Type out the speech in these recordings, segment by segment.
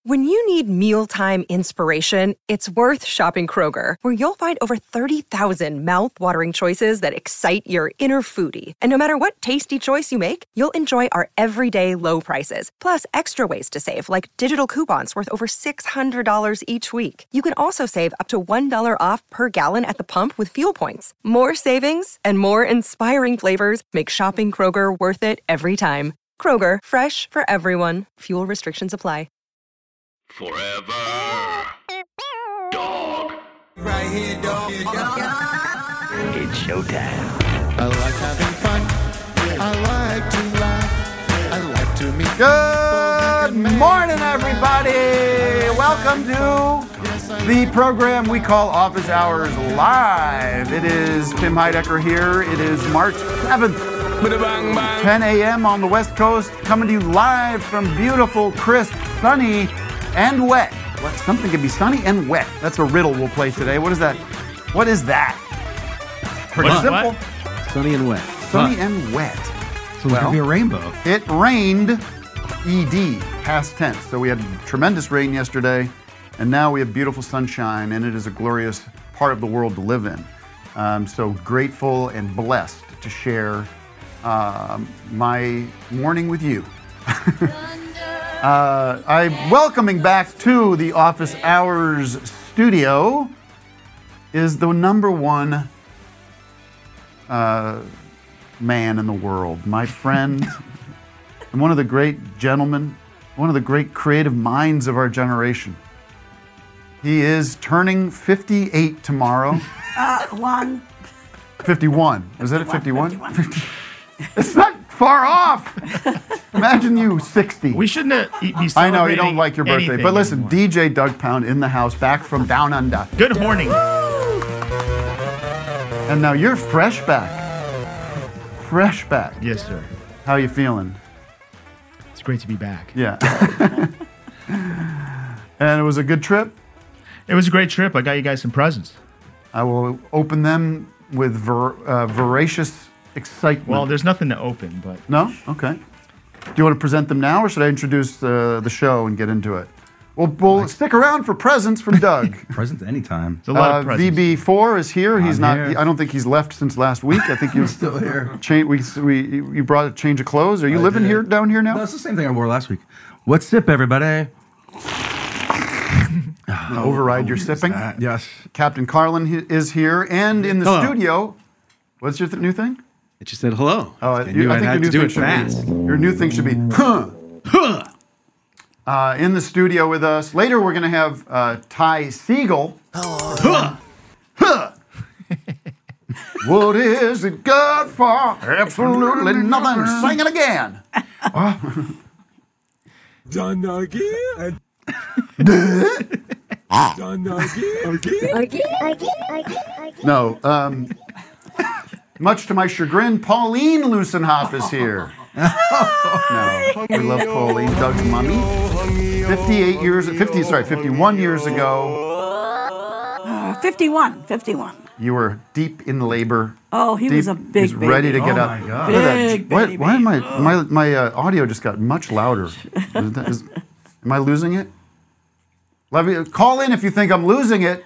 When you need mealtime inspiration, it's worth shopping Kroger, where you'll find over 30,000 mouth-watering choices that excite your inner foodie. And no matter what tasty choice you make, you'll enjoy our everyday low prices, plus extra ways to save, like digital coupons worth over $600 each week. You can also save up to $1 off per gallon at the pump with fuel points. More savings and more inspiring flavors make shopping Kroger worth it every time. Kroger, fresh for everyone. Fuel restrictions apply. Forever. Dog. Right here, dog. It's showtime. I like having fun. I like to laugh. I like to meet. Good morning, everybody. Welcome to the program we call Office Hours Live. It is Tim Heidecker here. It is March 7th, 10 a.m. on the West Coast, coming to you live from beautiful, crisp, sunny, and wet. Something can be sunny and wet. That's a riddle we'll play today. What is that? What is that? Pretty simple. Sunny and wet. Sunny and wet. So it's going to be a rainbow. It rained, ED, past tense. So we had tremendous rain yesterday, and now we have beautiful sunshine, and it is a glorious part of the world to live in. I'm so grateful and blessed to share my morning with you. I'm welcoming back to the Office Hours studio is the number one man in the world, my friend, and one of the great gentlemen, one of the great creative minds of our generation. He is turning 58 tomorrow. 51. Is that at 51? It's not far off. Imagine you 60. We shouldn't be celebrating. I know you don't like your birthday, but listen, anymore. DJ Doug Pound in the house, back from down under. Good morning. And now you're fresh back. Fresh back. Yes, sir. How you feeling? It's great to be back. Yeah. And it was a good trip? It was a great trip. I got you guys some presents. I will open them with voracious excitement. Well, there's nothing to open, but... No? Okay. Do you want to present them now, or should I introduce the show and get into it? We'll stick around for presents from Doug. Presents anytime. It's a lot of presents. VB4 is here. He's not. here. I don't think he's left since last week. I think you're Still here. You brought a change of clothes. Are you living did. here down here now? No, it's the same thing I wore last week. What's sip, everybody? Override your sipping. Yes. Captain Carlin is here, and in the Hello. studio. What's your new thing? It just said hello. Oh, I knew I'd have to do it fast. Your new thing should be in the studio with us. Later, we're going to have Ty Siegel. What is it good for? Absolutely nothing. Sing it again. Done again. No. Much to my chagrin, Pauline Lusenhoff is here. No, we love Pauline, Doug's mommy. 51 years ago. 51. You were deep in labor. Oh, he was a big He's ready to baby. get Oh up. my God. Look at Big that. baby. Why am my audio just got much louder? Am I losing it? Let me call in if you think I'm losing it.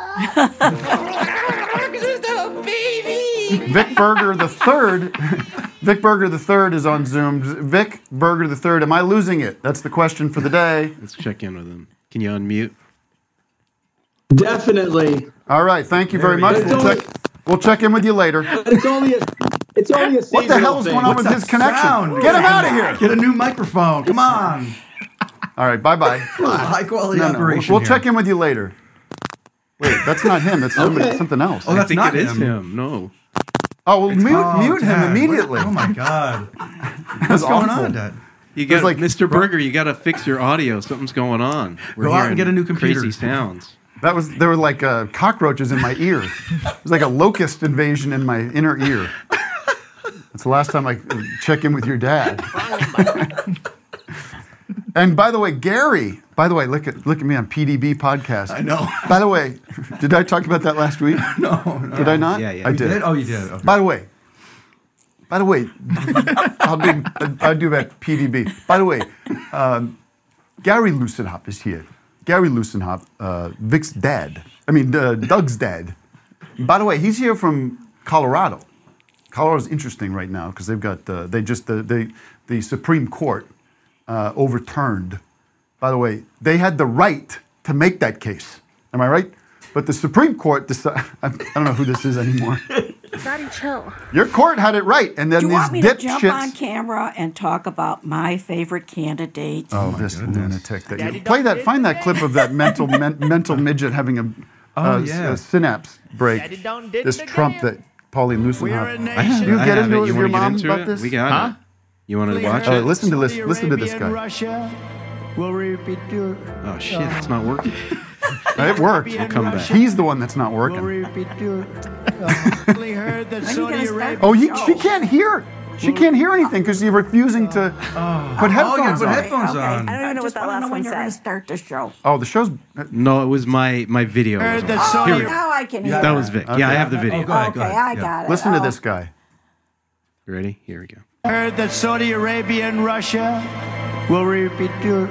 Vic Berger III. Vic Berger III is on Zoom. Vic Berger III, am I losing it? That's the question for the day. Let's check in with him. Can you unmute? Definitely. All right, thank you very much. It's We'll check in with you later. It's only a What the hell is going on with his connection? Sound. Get him out of here. Get a new microphone. Come on. All right, bye-bye. High quality No, operation. we'll check in with you later. Wait, that's not him. That's something else. Oh, that's I think not it is him. him. No. Oh, well, mute him Dad. immediately. Oh my God. That's What's going awful. on, Dad? You got like- Mr. Berger. You got to fix your audio. Something's going on. We're Go out and hearing get a new computer. Crazy sounds. There were like cockroaches in my ear. It was like a locust invasion in my inner ear. That's the last time I check in with your dad. And by the way, Gary. By the way, look at me on PDB podcast. I know. By the way, did I talk about that last week? No. Did I not? Yeah. I You did. Oh, you did. Okay. By the way, I'll do about PDB. By the way, Gary Loosenhop is here. Gary Loosenhop, Vic's dad. Doug's dad. By the way, he's here from Colorado. Colorado's interesting right now because they've got the Supreme Court overturned. By the way, they had the right to make that case. Am I right? But the Supreme Court decided. I don't know who this is anymore. Daddy, chill. Your court had it right, and then Do you these want me to jump dipshits. on camera and talk about my favorite candidate? Oh, this lunatic! Play that. Find that clip of that mental midget having a synapse break. This Trump that Pauline Loosenhop. You get into it with your mom about this? We got it. You want to watch it? Listen to this. Listen to this guy. Oh shit! It's not working. It worked. We'll come back. He's the one that's not working. She can't hear. She can't hear anything because you're refusing to put headphones on. Headphones on. I don't know what that last one said. Start the show. Oh, the show's. No, it was my video. Oh, now I can hear. That was Vic. Okay. Yeah, I have the video. Go ahead. I got it. Listen to this guy. You ready? Here we go. Heard that Saudi Arabia and Russia will repeat your.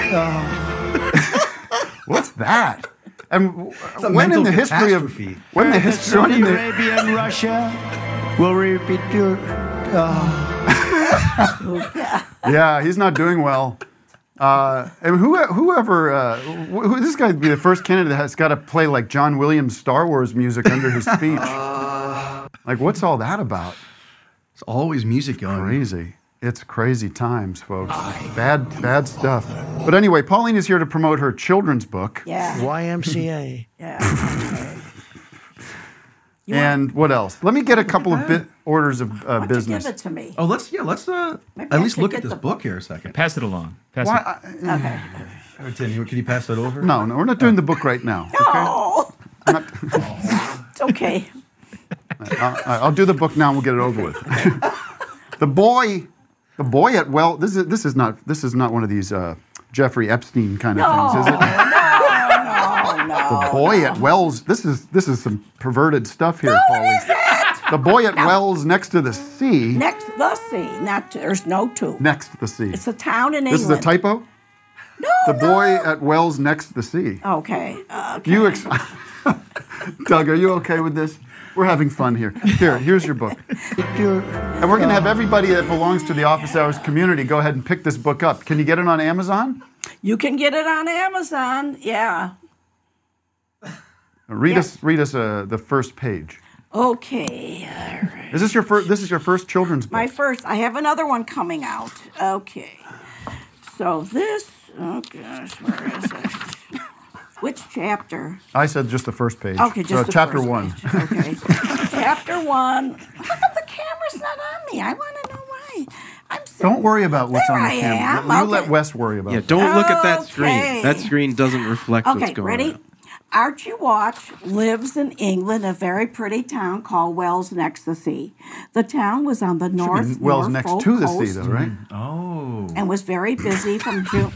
What's that? And a when in mental the history of catastrophe. when the That history Saudi Arabia and Russia will repeat your. Yeah, he's not doing well. And whoever this guy would be the first candidate that has got to play like John Williams Star Wars music under his speech. Like, what's all that about? It's always music going. Crazy. It's crazy times, folks. Bad stuff. But anyway, Pauline is here to promote her children's book. Yeah. YMCA. Yeah. And what else? Let me get a couple of orders of Why don't you business. give it to me? Oh, let's Maybe at I least should look get at this the book here a second. Pass it along. Pass Why, it. Okay. Tim, can you pass that over? no, we're not doing the book right now. Oh, it's okay. I'll do the book now and we'll get it over with. The boy at this is not one of these Jeffrey Epstein kind of things, is it? No. The boy at Wells. This is some perverted stuff here, Pauline. The boy at Wells next to the sea. Next to the sea. There's no two. Next to the sea. It's a town in This England. is a typo? No, The boy at Wells next to the sea. Okay. Doug, are you okay with this? We're having fun here. Here's your book. And we're going to have everybody that belongs to the Office Hours community go ahead and pick this book up. Can you get it on Amazon? You can get it on Amazon. Yeah. Read us the first page. Okay. All right. Is this your first? This is your first children's book. My first. I have another one coming out. Okay. So this. Oh gosh, where is it? Which chapter? I said just the first page. Okay, just the chapter first 1. page. Okay. Chapter 1. How come the camera's not on me? I want to know why. I'm so Don't worry about what's on the There I camera. am. You let Okay. Wes worry about Yeah, it. don't look at that Okay. screen. That screen doesn't reflect what's Okay, going ready? on. Archie Watch lives in England, a very pretty town called Wells next to the sea. The town was on the North Wells next Norfolk to the coast sea, though, right? Oh. and was very busy from June.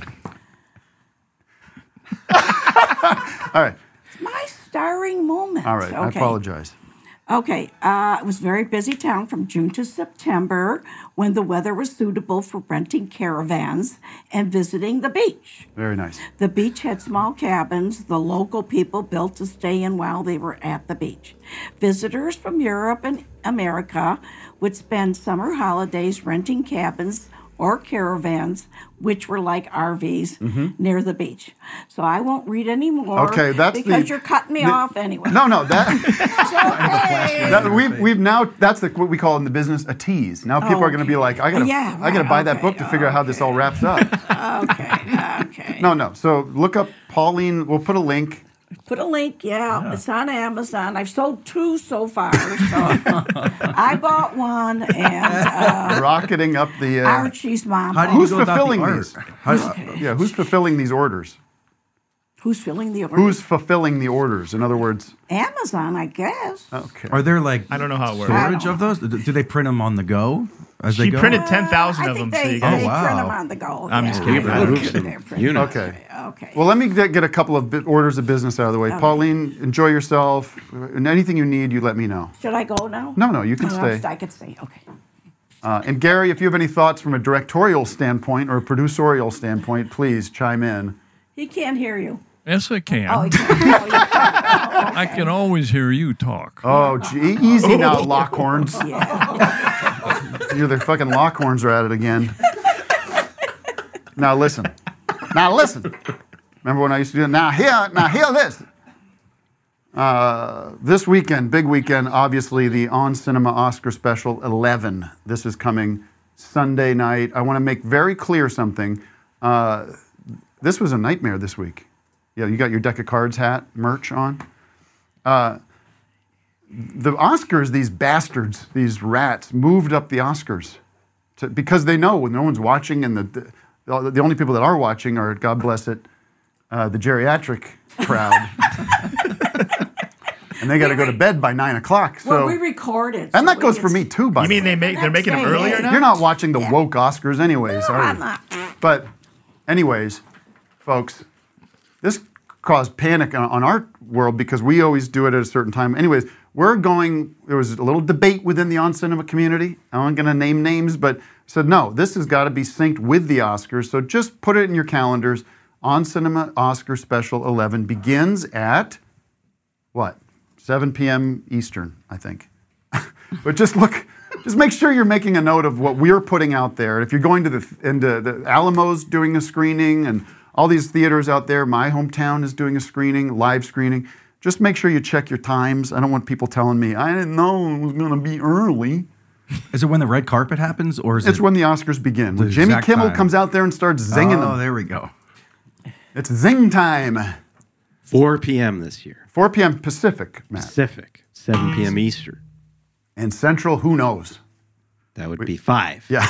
All right. My starring moment. All right. I apologize. Okay, it was a very busy town from June to September when the weather was suitable for renting caravans and visiting the beach. Very nice. The beach had small cabins the local people built to stay in while they were at the beach. Visitors from Europe and America would spend summer holidays renting cabins or caravans, which were like RVs, near the beach. So I won't read any more Okay, that's because you're cutting me off anyway. No, that Okay. we've now that's what we call in the business a tease. Now people are going to be like, I gotta buy that book to figure out how this all wraps up. Okay. No. So look up Pauline. We'll put a link. Put a link, yeah. It's on Amazon. I've sold 2 so far. So I bought one, and Rocketing up the. Archie's mom. How do you Who's go about the fulfilling art? these? Who's fulfilling these orders? Who's filling the order? Who's fulfilling the orders? In other words, Amazon, I guess. okay. Are there like I don't know how it works. storage of those? Do they print them on the go as they She go? printed 10,000 I of think them. So they you print can, wow. them on the go. I'm just kidding. I Okay. think they're printed. Unit. Okay. Okay. Well, let me get a couple of orders of business out of the way. Pauline, enjoy yourself. And anything you need, you let me know. Should I go now? No, you can No, stay. I can stay. Okay. And Gary, if you have any thoughts from a directorial standpoint or a producerial standpoint, please chime in. He can't hear you. Yes, I can. Oh, he can't. Oh, yeah. I can always hear you talk. Oh, gee, easy now, Lockhorns. Yeah. The fucking Lockhorns are at it again. Now listen. Remember when I used to do it? Now hear this. This weekend, big weekend, obviously the On Cinema Oscar Special 11. This is coming Sunday night. I want to make very clear something. This was a nightmare this week. Yeah, you got your deck of cards hat merch on. The Oscars, these bastards, these rats, moved up the Oscars because they know when no one's watching, and the only people that are watching are, God bless it, the geriatric crowd. And they got to go to bed by 9 o'clock. So. Well, we recorded. And that goes for me too, by You the mean way. they're making them earlier now? You're not watching the woke Oscars anyways, No, are I'm you? not. But anyways, folks, this caused panic on our world because we always do it at a certain time. Anyways, there was a little debate within the On Cinema community. I'm not going to name names, but I said, no, this has got to be synced with the Oscars. So just put it in your calendars. On Cinema Oscar Special 11 begins at, what, 7 p.m. Eastern, I think. But just make sure you're making a note of what we're putting out there. If you're going to the Alamo's doing a screening, and all these theaters out there, my hometown is doing a screening, live screening, just make sure you check your times. I don't want people telling me, I didn't know it was going to be early. Is it when the red carpet happens, or is It's it when the Oscars begin. the When Jimmy exact Kimmel time? comes out there and starts zinging Oh, them. there we go. It's zing time. 4 p.m. this year. 4 p.m. Pacific, Matt. Pacific. 7 p.m. Eastern. And Central, who knows? That would be 5. Yeah.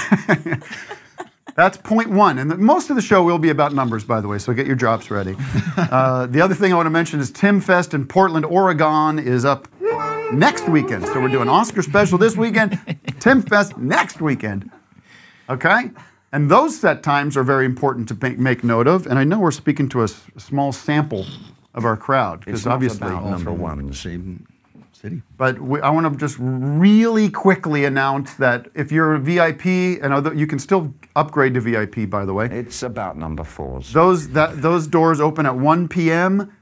That's point one. And most of the show will be about numbers, by the way, so get your drops ready. The other thing I want to mention is Tim Fest in Portland, Oregon is up next weekend. So we're doing Oscar special this weekend, Tim Fest next weekend. Okay? And those set times are very important to make note of. And I know we're speaking to a small sample of our crowd, because obviously... All from the same city. But I want to just really quickly announce that if you're a VIP, and you can still upgrade to VIP, by the way. It's about number 4s. Those doors open at 1 p.m.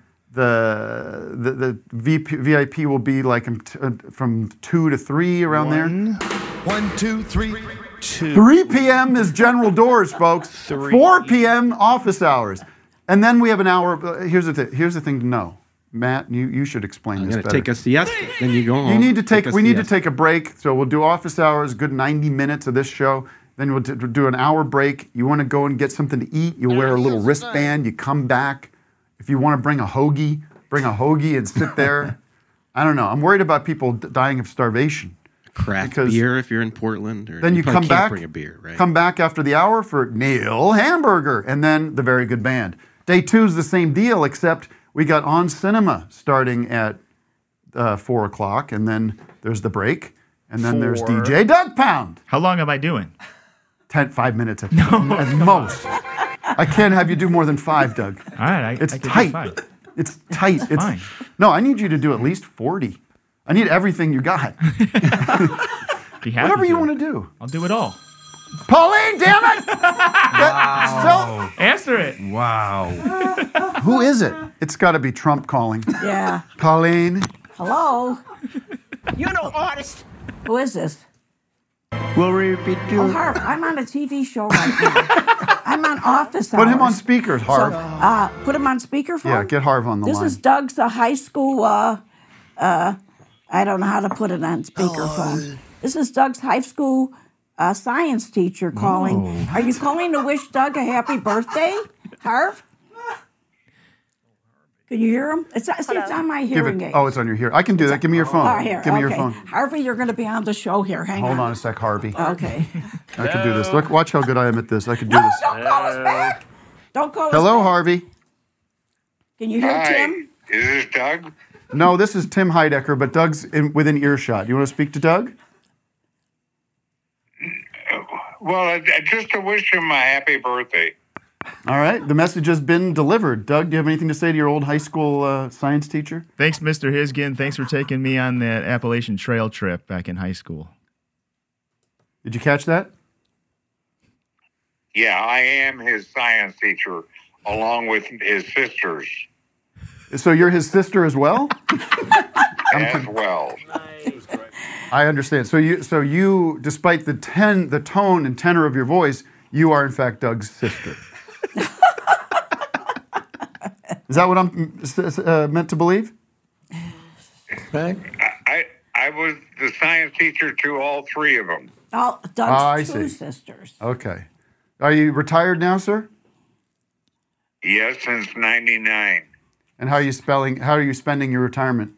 The VIP will be like from 2 to 3 around there. 1, 2, 3, 2. 3 p.m. is general doors, folks. 4 p.m. office hours. And then we have an hour. Here's the thing to know. Matt, you should explain this I'm better. going to take a siesta, then you go home. We need to siesta. take a break. So we'll do office hours, good 90 minutes of this show. Then we'll do an hour break. You want to go and get something to eat, you wear a little wristband, you come back. If you want to bring a hoagie and sit there. I don't know. I'm worried about people dying of starvation. Craft beer if you're in Portland. Or Then you probably come can't back, bring a beer, right? come back after the hour for Neil Hamburger, and then the Very Good Band. Day 2 is the same deal, except we got On Cinema starting at 4 o'clock, and then there's the break, and then there's DJ Doug Pound. How long am I doing? 5 minutes at most. I can't have you do more than 5, Doug. All right, It's I can tight. do 5. It's tight. It's fine. No, I need you to do at least 40. I need everything you got. Be happy Whatever you to. want to do. I'll do it all. Pauline, damn it! Answer it. Wow. Who is it? It's got to be Trump calling. Yeah. Pauline. Hello? You know, artist. Who is this? Will repeat you. Oh, Harv, I'm on a TV show right now. I'm on Office Hours. Put him on speakers, Harv. So, put him on speakerphone? Yeah, get Harv on the This line. is Doug's high school, I don't know how to put it on speakerphone. This is Doug's high school science teacher calling. Oh. Are you calling to wish Doug a happy birthday, Harv? Can you hear him? It's on my hearing aid. Oh, it's on your ear. I can do that. Give me your phone. Oh, here. Give me your okay. phone. Harvey, you're going to be on the show here. Hang Hold on a sec, Harvey. Okay. I can do this. Look, watch how good I am at this. I can do this. Don't call us back. Don't call us Hello, back. Harvey. Can you hear Tim? Is this Doug? No, this is Tim Heidecker, but Doug's within earshot. You want to speak to Doug? Well, just to wish him a happy birthday. All right. The message has been delivered. Doug, do you have anything to say to your old high school science teacher? Thanks, Mr. Hisgen. Thanks for taking me on that Appalachian Trail trip back in high school. Did you catch that? Yeah, I am his science teacher, along with his sisters So you're his sister as well? as well. I understand. So you, despite the tone and tenor of your voice, you are in fact Doug's sister. Is that what I'm meant to believe? I was the science teacher to all three of them. Oh, I Doug's see. two sisters. Okay. Are you retired now, sir? Yes, since '99. And how are you spending your retirement?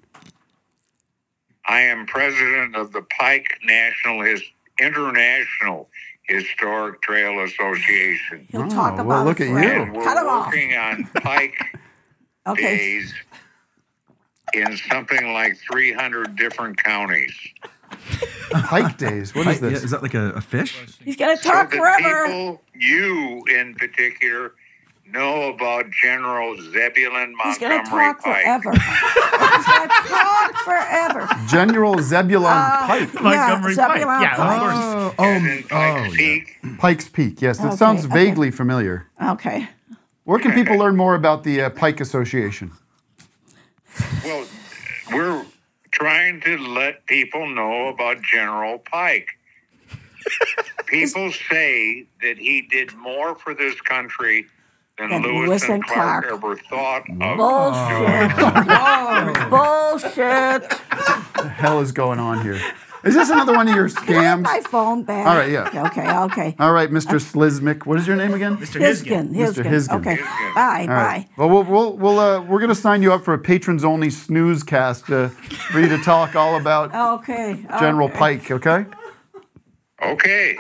I am president of the Pike International Historic Trail Association. He'll talk well, about look it at forever. you. And we're Cut him off. working on Pike Okay. days in something like 300 different counties. Pike days. What is Yeah, this? is that like a fish? He's going to talk so forever. People, you in particular, know about General Zebulon He's going to Montgomery talk Pike. forever. He's going to talk forever. General Zebulon Pike. Montgomery Pike. Zebulon Yeah, Pike. of course. As in Pikes Peak. Pikes Peak. Yes, it Okay, sounds okay. vaguely familiar. Okay. Where can people learn more about the Pike Association? Well, we're trying to let people know about General Pike. People say that he did more for this country than Than Lewis and Clark ever thought of. Bullshit. Bullshit. What the hell is going on here? Is this another one of your Can I have scams? my phone back? All right, yeah. Okay. All right, Mr. Slizmic. What is your name again? Mr. Hisgen. Mr. Hisgen. Okay. Hisgen. Bye. All right. Well, we're going to sign you up for a patrons-only snooze cast for you to talk all about Okay. General okay. Pike, okay? Okay.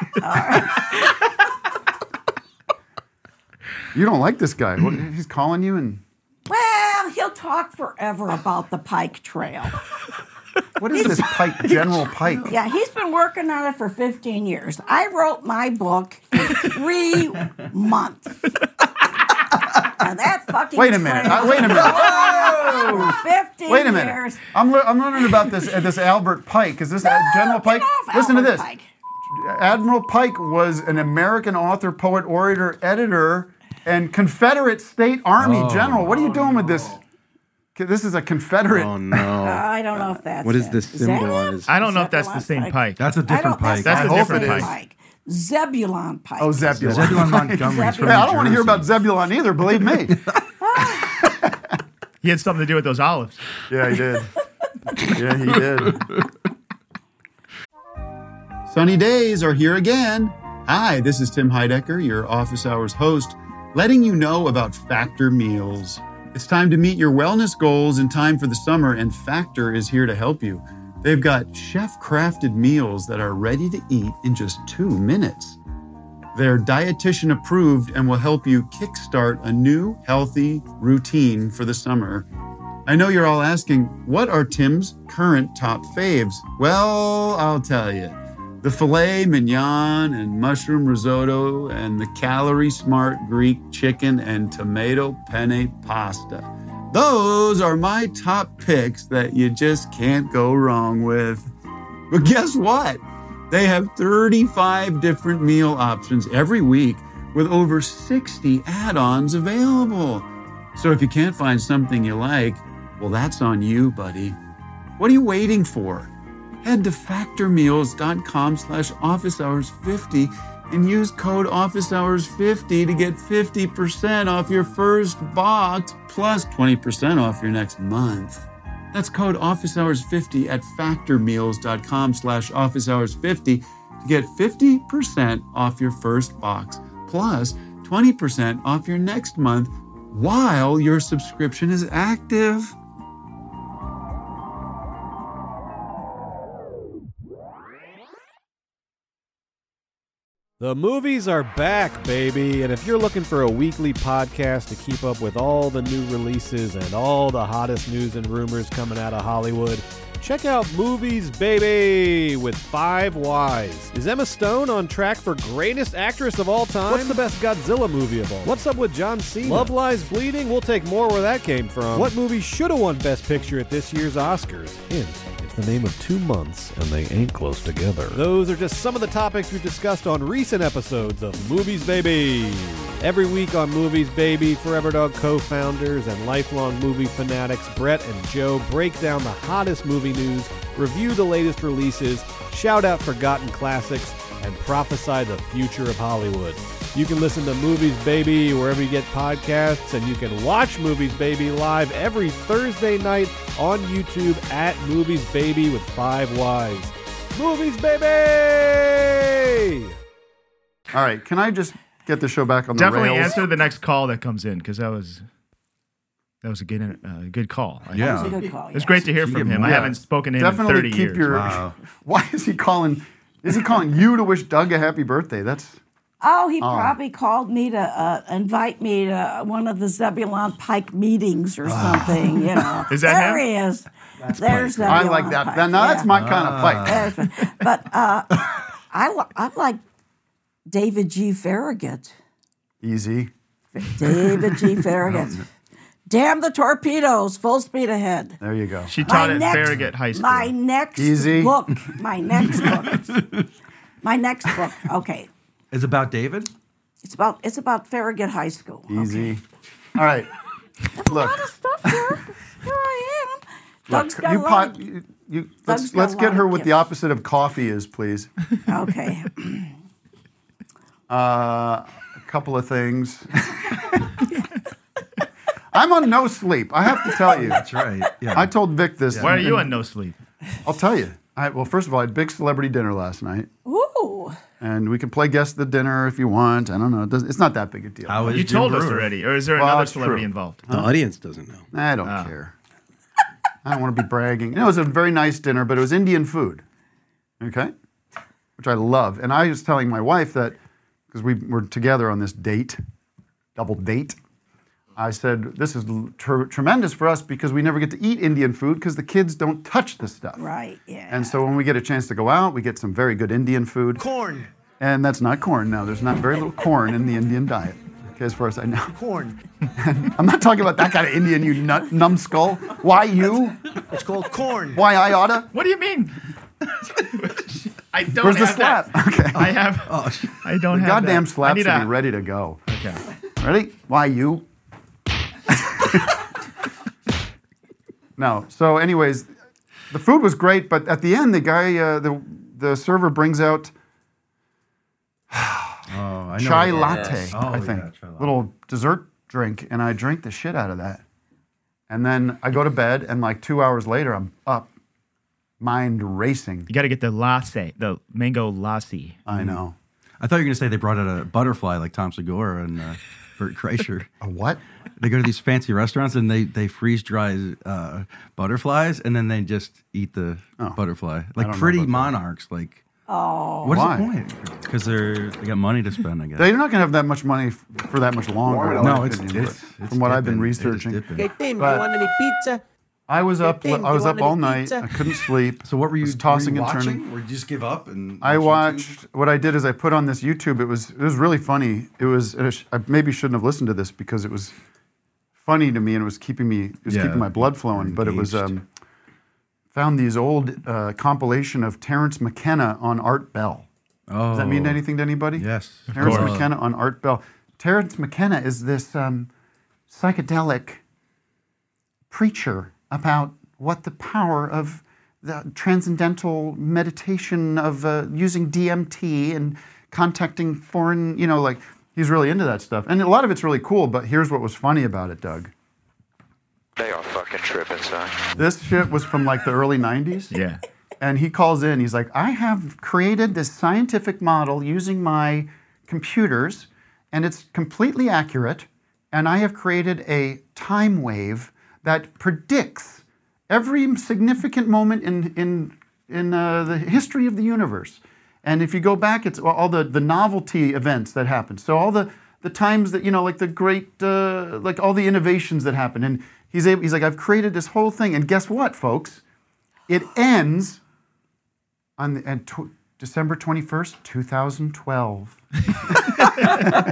You don't like this guy. He's calling you and... Well, he'll talk forever about the Pike Trail. What is this Pike, General Pike? Yeah, he's been working on it for 15 years. I wrote my book in 3 months. And that fucking Wait a minute. Wait a minute. Whoa! 15 Wait a minute. years. I'm learning about this Albert Pike. Is this General Get Pike? off Listen to Albert this. Pike. Admiral Pike was an American author, poet, orator, editor, and Confederate State Army general. What are you doing with this? This is a Confederate. Oh, no. I don't know if that's What is it. this symbol that on it? his... I don't know if that's the same Pike. That's a different Pike. That's a hope different it is. Pike. Zebulon Pike. Oh, Zebulon. Zebulon Montgomery's from Hey, I New don't want to hear Jersey. about Zebulon either, believe me. He had something to do with those olives. Yeah, he did. Yeah, he did. Sunny days are here again. Hi, this is Tim Heidecker, your office hours host, letting you know about Factor meals. It's time to meet your wellness goals in time for the summer, and Factor is here to help you. They've got chef-crafted meals that are ready to eat in just 2 minutes. They're dietitian approved and will help you kickstart a new, healthy routine for the summer. I know you're all asking, what are Tim's current top faves? Well, I'll tell you. The filet mignon and mushroom risotto and the calorie-smart Greek chicken and tomato penne pasta. Those are my top picks that you just can't go wrong with. But guess what? They have 35 different meal options every week with over 60 add-ons available. So if you can't find something you like, well, that's on you, buddy. What are you waiting for? Head to factormeals.com/officehours50 and use code officehours50 to get 50% off your first box plus 20% off your next month. That's code officehours50 at factormeals.com/officehours50 to get 50% off your first box plus 20% off your next month while your subscription is active. The movies are back, baby, and if you're looking for a weekly podcast to keep up with all the new releases and all the hottest news and rumors coming out of Hollywood, check out Movies, Baby, with 5 Ys. Is Emma Stone on track for greatest actress of all time? What's the best Godzilla movie of all? What's up with John Cena? Love Lies Bleeding? We'll take more where that came from. What movie should have won Best Picture at this year's Oscars? Hint, it's It's the name of 2 months, and they ain't close together. Those are just some of the topics we've discussed on recent episodes of Movies Baby. Every week on Movies Baby, Forever Dog co-founders and lifelong movie fanatics Brett and Joe break down the hottest movie news, review the latest releases, shout out forgotten classics, and prophesy the future of Hollywood. You can listen to Movies Baby wherever you get podcasts, and you can watch Movies Baby live every Thursday night on YouTube at Movies Baby with 5 Ys. Movies Baby! All right, can I just get the show back on the Definitely rails? answer the next call that comes in, because that was a good call. That was a good call, It was yes. great to hear from him. I haven't spoken to him Definitely in 30 keep years. your. Wow. Why is he calling? Is he calling you to wish Doug a happy birthday? That's. Oh, he probably called me to invite me to one of the Zebulon Pike meetings or something, you know. Is that there him? he is. That's There's Pike. I Zebulon like that. Pike, Now that's my kind of Pike. But I like David G. Farragut. Easy. David G. Farragut. Damn the torpedoes, full speed ahead. There you go. She taught at Farragut High School. My next Easy. book. My next book. Okay. Is it about David? It's about Farragut High School. Easy. All right. Look. A lot of stuff here. Here I am. Doug's Look, got a lot of- let's Doug's got a get lot her of what the opposite of coffee is, please. Okay. A couple of things. I'm on no sleep. I have to tell you. That's right. Yeah. I told Vic this. Why are you and on no sleep? I'll tell you. Well, first of all, I had big celebrity dinner last night. Ooh. And we can play guess the dinner if you want. I don't know. It's not that big a deal. How is You Jim told us Brewer? already. Or is there Well, another it's celebrity true. involved? The audience doesn't know. I don't care. I don't want to be bragging. It was a very nice dinner, but it was Indian food. Okay? Which I love. And I was telling my wife that, because we were together on this date, double date, I said, this is tremendous for us because we never get to eat Indian food because the kids don't touch this stuff. Right, yeah. And so when we get a chance to go out, we get some very good Indian food. Corn. And that's not corn now. There's not very little corn in the Indian diet, okay, as far as I know. Corn. I'm not talking about that kind of Indian, you numbskull. Why you? It's called corn. Why I oughta? What do you mean? I don't Where's the have slap? that. Okay. I have. I don't The have goddamn that. slap I need should a- be ready to go. Okay. Ready? Why you? No. So, anyways, the food was great, but at the end, the guy, the server brings out I know chai what that latte, is. I think, yeah, chai latte. little dessert drink, and I drank the shit out of that. And then I go to bed, and like 2 hours later, I'm up, mind racing. You got to get the lassi, the mango lassi. I know. I thought you were going to say they brought out a butterfly like Tom Segura and Bert Kreischer. A what? They go to these fancy restaurants and they freeze dry butterflies and then they just eat the butterfly. don't Like know pretty about that. monarchs. Like, what's Why? the point? Because they got money to spend, I guess. They're not going to have that much money for that much longer. in No, my it's opinion, it's but from what I've been dipping. They're just researching. dipping. Okay, Tim, But- you want any pizza? I was up. Tim, I was you up want all any night. pizza? I couldn't sleep. So what were you was tossing were you and watching? turning? Or did you just give up and I watch watched. What I did is I put on this YouTube. It was really funny. It was. I maybe shouldn't have listened to this because it was funny to me and it was keeping me. It was Yeah, keeping my blood flowing. But it was engaged. found these old compilation of Terrence McKenna on Art Bell. Oh, Does that mean anything to anybody? Yes. Terrence course. McKenna on Art Bell. Terrence McKenna is this psychedelic preacher about what the power of the transcendental meditation of using DMT and contacting foreign, like he's really into that stuff. And a lot of it's really cool, but here's what was funny about it, Doug. They are fucking tripping, son. This shit was from like the early 90s. Yeah. And he calls in, he's like, I have created this scientific model using my computers, and it's completely accurate, and I have created a time wave that predicts every significant moment in the history of the universe. And if you go back, it's all the novelty events that happen. So all the times that, like the great, like all the innovations that happen. And he's like, I've created this whole thing. And guess what, folks? It ends on December 21st, 2012.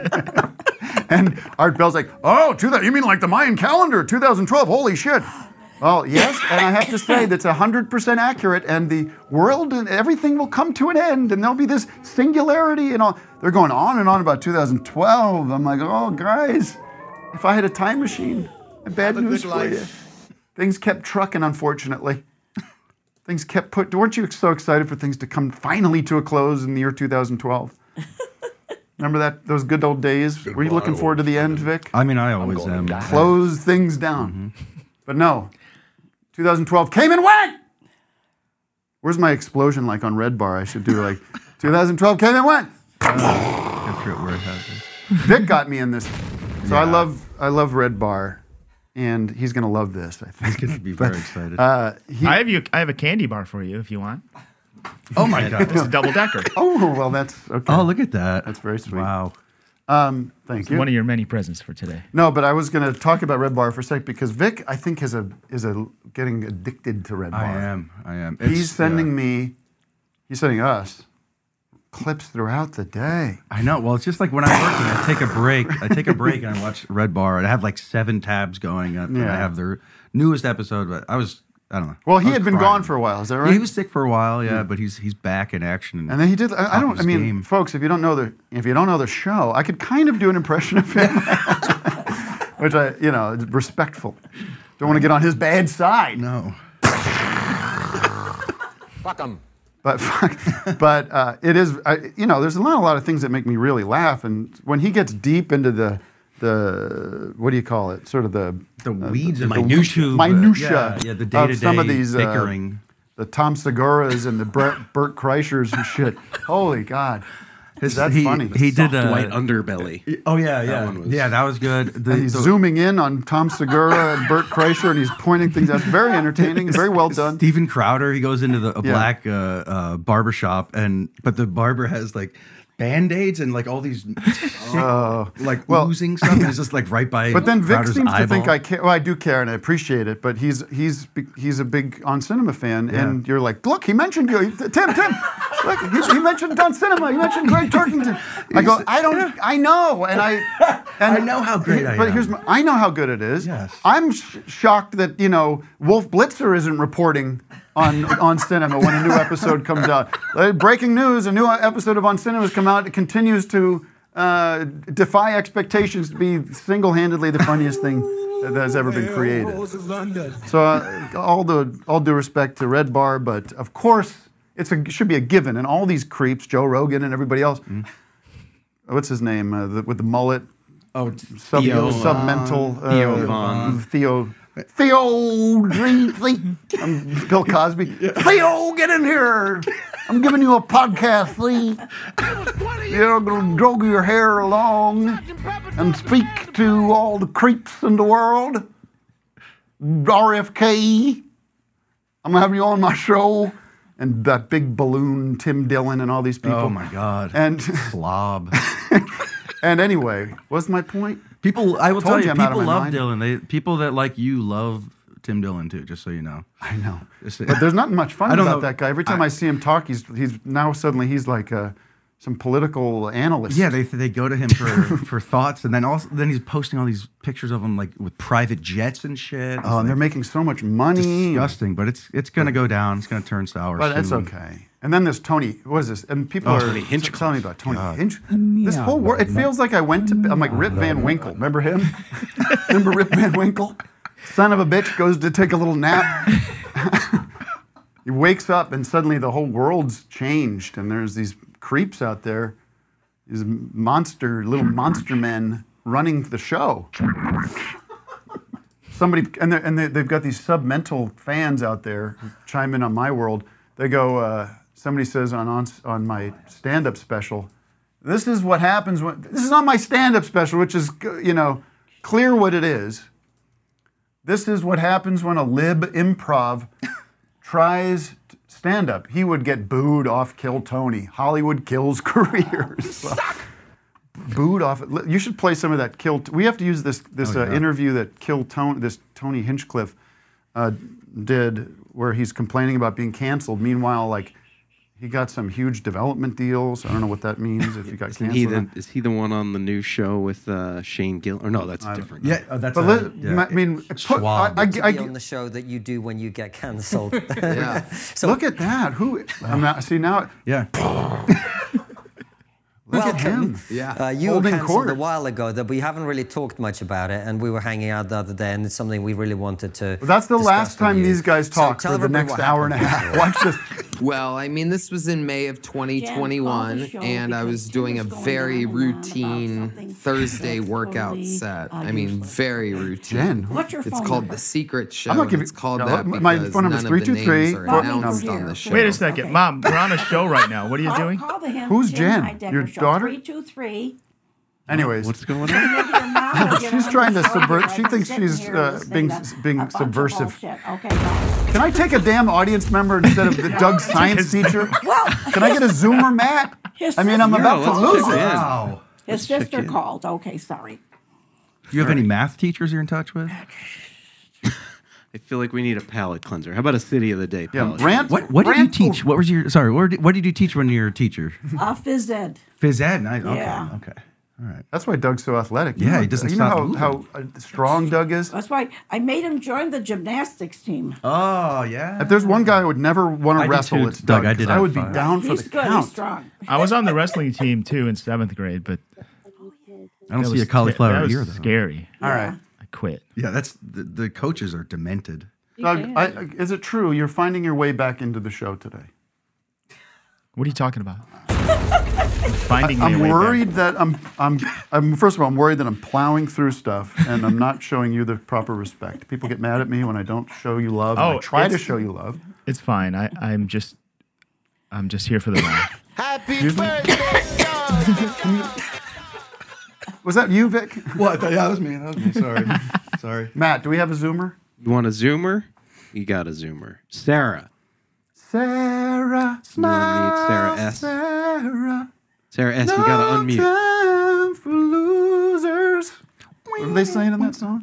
And Art Bell's like, oh, you mean like the Mayan calendar, 2012, holy shit. Well, yes, and I have to say that's 100% accurate, and the world and everything will come to an end, and there'll be this singularity and all. They're going on and on about 2012. I'm like, oh, guys, if I had a time machine, bad news for you. Things kept trucking, unfortunately. Things kept weren't you so excited for things to come finally to a close in the year 2012? Remember those good old days? Were you looking forward to the end, Vic? I mean, I always am. Close things down. But no, 2012 came and went! Where's my explosion like on Red Bar? I should do like, 2012 came and went! Where it has this. Vic got me in this. So I love Red Bar, and he's going to love this, I think. He's going to be very excited. I have a candy bar for you if you want. Oh my God. It's a double-decker. Oh, well, that's okay. Oh, look at that. That's very sweet. Wow. Thank you. One of your many presents for today. No, but I was going to talk about Red Bar for a sec because Vic, I think, is getting addicted to Red Bar. I am. He's sending us clips throughout the day. I know. Well, it's just like when I'm working, I take a break and I watch Red Bar, and I have like 7 tabs going up, and I have their newest episode. But I don't know. Well, he had been gone for a while. Is that right? Yeah, he was sick for a while. Yeah, but he's back in action. And then he did. Folks, if you don't know the show, I could kind of do an impression of him, which respectful. Don't want to get on his bad side. No. Fuck him. But it is. There's not a lot of things that make me really laugh, and when he gets deep into the what do you call it? Sort of the weeds of minutia. Yeah, the day-to-day of some of these bickering. The Tom Seguras and the Bert Kreischers and shit. Holy God. That's funny. He did White Underbelly. Oh yeah. That was good. He's zooming in on Tom Segura and Bert Kreischer, and he's pointing things out. Very entertaining. Very well done. Steven Crowder. He goes into a black barber shop, but the barber has like Band-Aids and like all these oozing stuff. And it's just like right by. But then Vic Crowder's seems eyeball. to think I care. Well, I do care and I appreciate it. But he's a big On Cinema fan, and you're like, look, he mentioned you, Tim. Look, he mentioned On Cinema. He mentioned Greg Turkington. I go, I know, and I know how great I am. But I know how good it is. Yes. I'm shocked that Wolf Blitzer isn't reporting on Cinema when a new episode comes out. Breaking news: a new episode of On Cinema has come out. It continues to defy expectations to be single-handedly the funniest thing that has ever been created. So, all due respect to Red Bar, but of course it should be a given. And all these creeps, Joe Rogan and everybody else. What's his name with the mullet? Oh, Submental. Theo Vaughn. Theo, I'm Bill Cosby. Theo, get in here. I'm giving you a podcast, Lee. You're going to drag your hair along and speak to all the creeps in the world. RFK. I'm going to have you on my show. And that big balloon, Tim Dillon, and all these people. Oh, my God. And slob. And anyway, what's my point? I will tell you, people love mind. Dillon. People that like you love Tim Dillon too. Just so you know. I know, but there's not much fun about that guy. Every time I see him talk, he's now suddenly he's like some political analyst. Yeah, they go to him for thoughts, and then he's posting all these pictures of him like with private jets and shit. Oh, and they're making so much money. Disgusting, but it's going to go down. It's going to turn sour. But that's okay. And then there's Tony. What is this? And people are telling me about Tony Hinch. This whole world. It feels like I'm like Rip Van Winkle. Remember him? Remember Rip Van Winkle? Son of a bitch goes to take a little nap. He wakes up and suddenly the whole world's changed, and there's these creeps out there, these little monster men running the show. They've got these submental fans out there who chime in on my world. They go. Somebody says on my stand-up special, this is what happens when... This is not my stand-up special, which is, clear what it is. This is what happens when a lib improv tries stand-up. He would get booed off Kill Tony. Hollywood kills careers. Booed off. You should play some of that Kill... We have to use this interview that Tony Hinchcliffe did, where he's complaining about being canceled. Meanwhile, like... He got some huge development deals. I don't know what that means if he got canceled. Is he the one on the new show with Shane Gill? Or no, that's a different guy. Yeah, that's I mean, Schwab. I on the show that you do when you get cancelled. Yeah. So, look at that. Who? I'm not, see now. Yeah. Look at him. Yeah. You were cancelled a while ago, that we haven't really talked much about it, and we were hanging out the other day, and it's something we really wanted to. Well, that's the last time these guys talk for the next hour and a half. Watch this. Well, I mean, this was in May of 2021, and I was doing a very routine Thursday workout set. I mean, very routine. Jen, what's your phone It's called number? The Secret Show. I'm not giving- It's called no, that my because phone number is none of the 323. names are announced on the show. Wait a second, Mom. We're on a show right now. What are you doing? Call the Who's Jen? Heidecker Your Show, daughter? 323. Anyways, what's going on? She's trying to subvert. She thinks she's being subversive. Okay, Can I take a damn audience member instead of the Doug science teacher? Can I get a Zoomer, Matt? I mean, I'm about to lose it. Wow. His sister called. Okay, sorry. Do you have any math teachers you're in touch with? I feel like we need a palate cleanser. How about a city of the day? Yeah, palate rant. What did you teach? What was your what did you teach when you were a teacher? Phys ed. Phys ed. Nice. Okay. Yeah. Okay. All right. That's why Doug's so athletic. Yeah, he doesn't You stop know how strong Doug is? That's why I made him join the gymnastics team. Oh, yeah. If there's one guy I would never want I to did wrestle, too, it's Doug. Doug. I did 'cause I would be have fun. down for He's the good. count. He's strong. I was on the wrestling team too in 7th grade, but I don't that see was a cauliflower that was ear, though. scary. All right. I quit. Yeah, that's the coaches are demented. Doug, is it true you're finding your way back into the show today? What are you talking about? Finding I'm my way worried that I'm first of all, I'm worried that I'm plowing through stuff and I'm not showing you the proper respect. People get mad at me when I don't show you love. And I try to show you love. It's fine. I'm just here for the ride. Happy birthday, Was that you, Vic? What? Yeah, that was me. Sorry. Sorry. Matt, do we have a Zoomer? You want a Zoomer? You got a Zoomer. Sarah. Sarah. Sarah S. Sarah S. No We gotta unmute. time for losers. What are they saying in that song?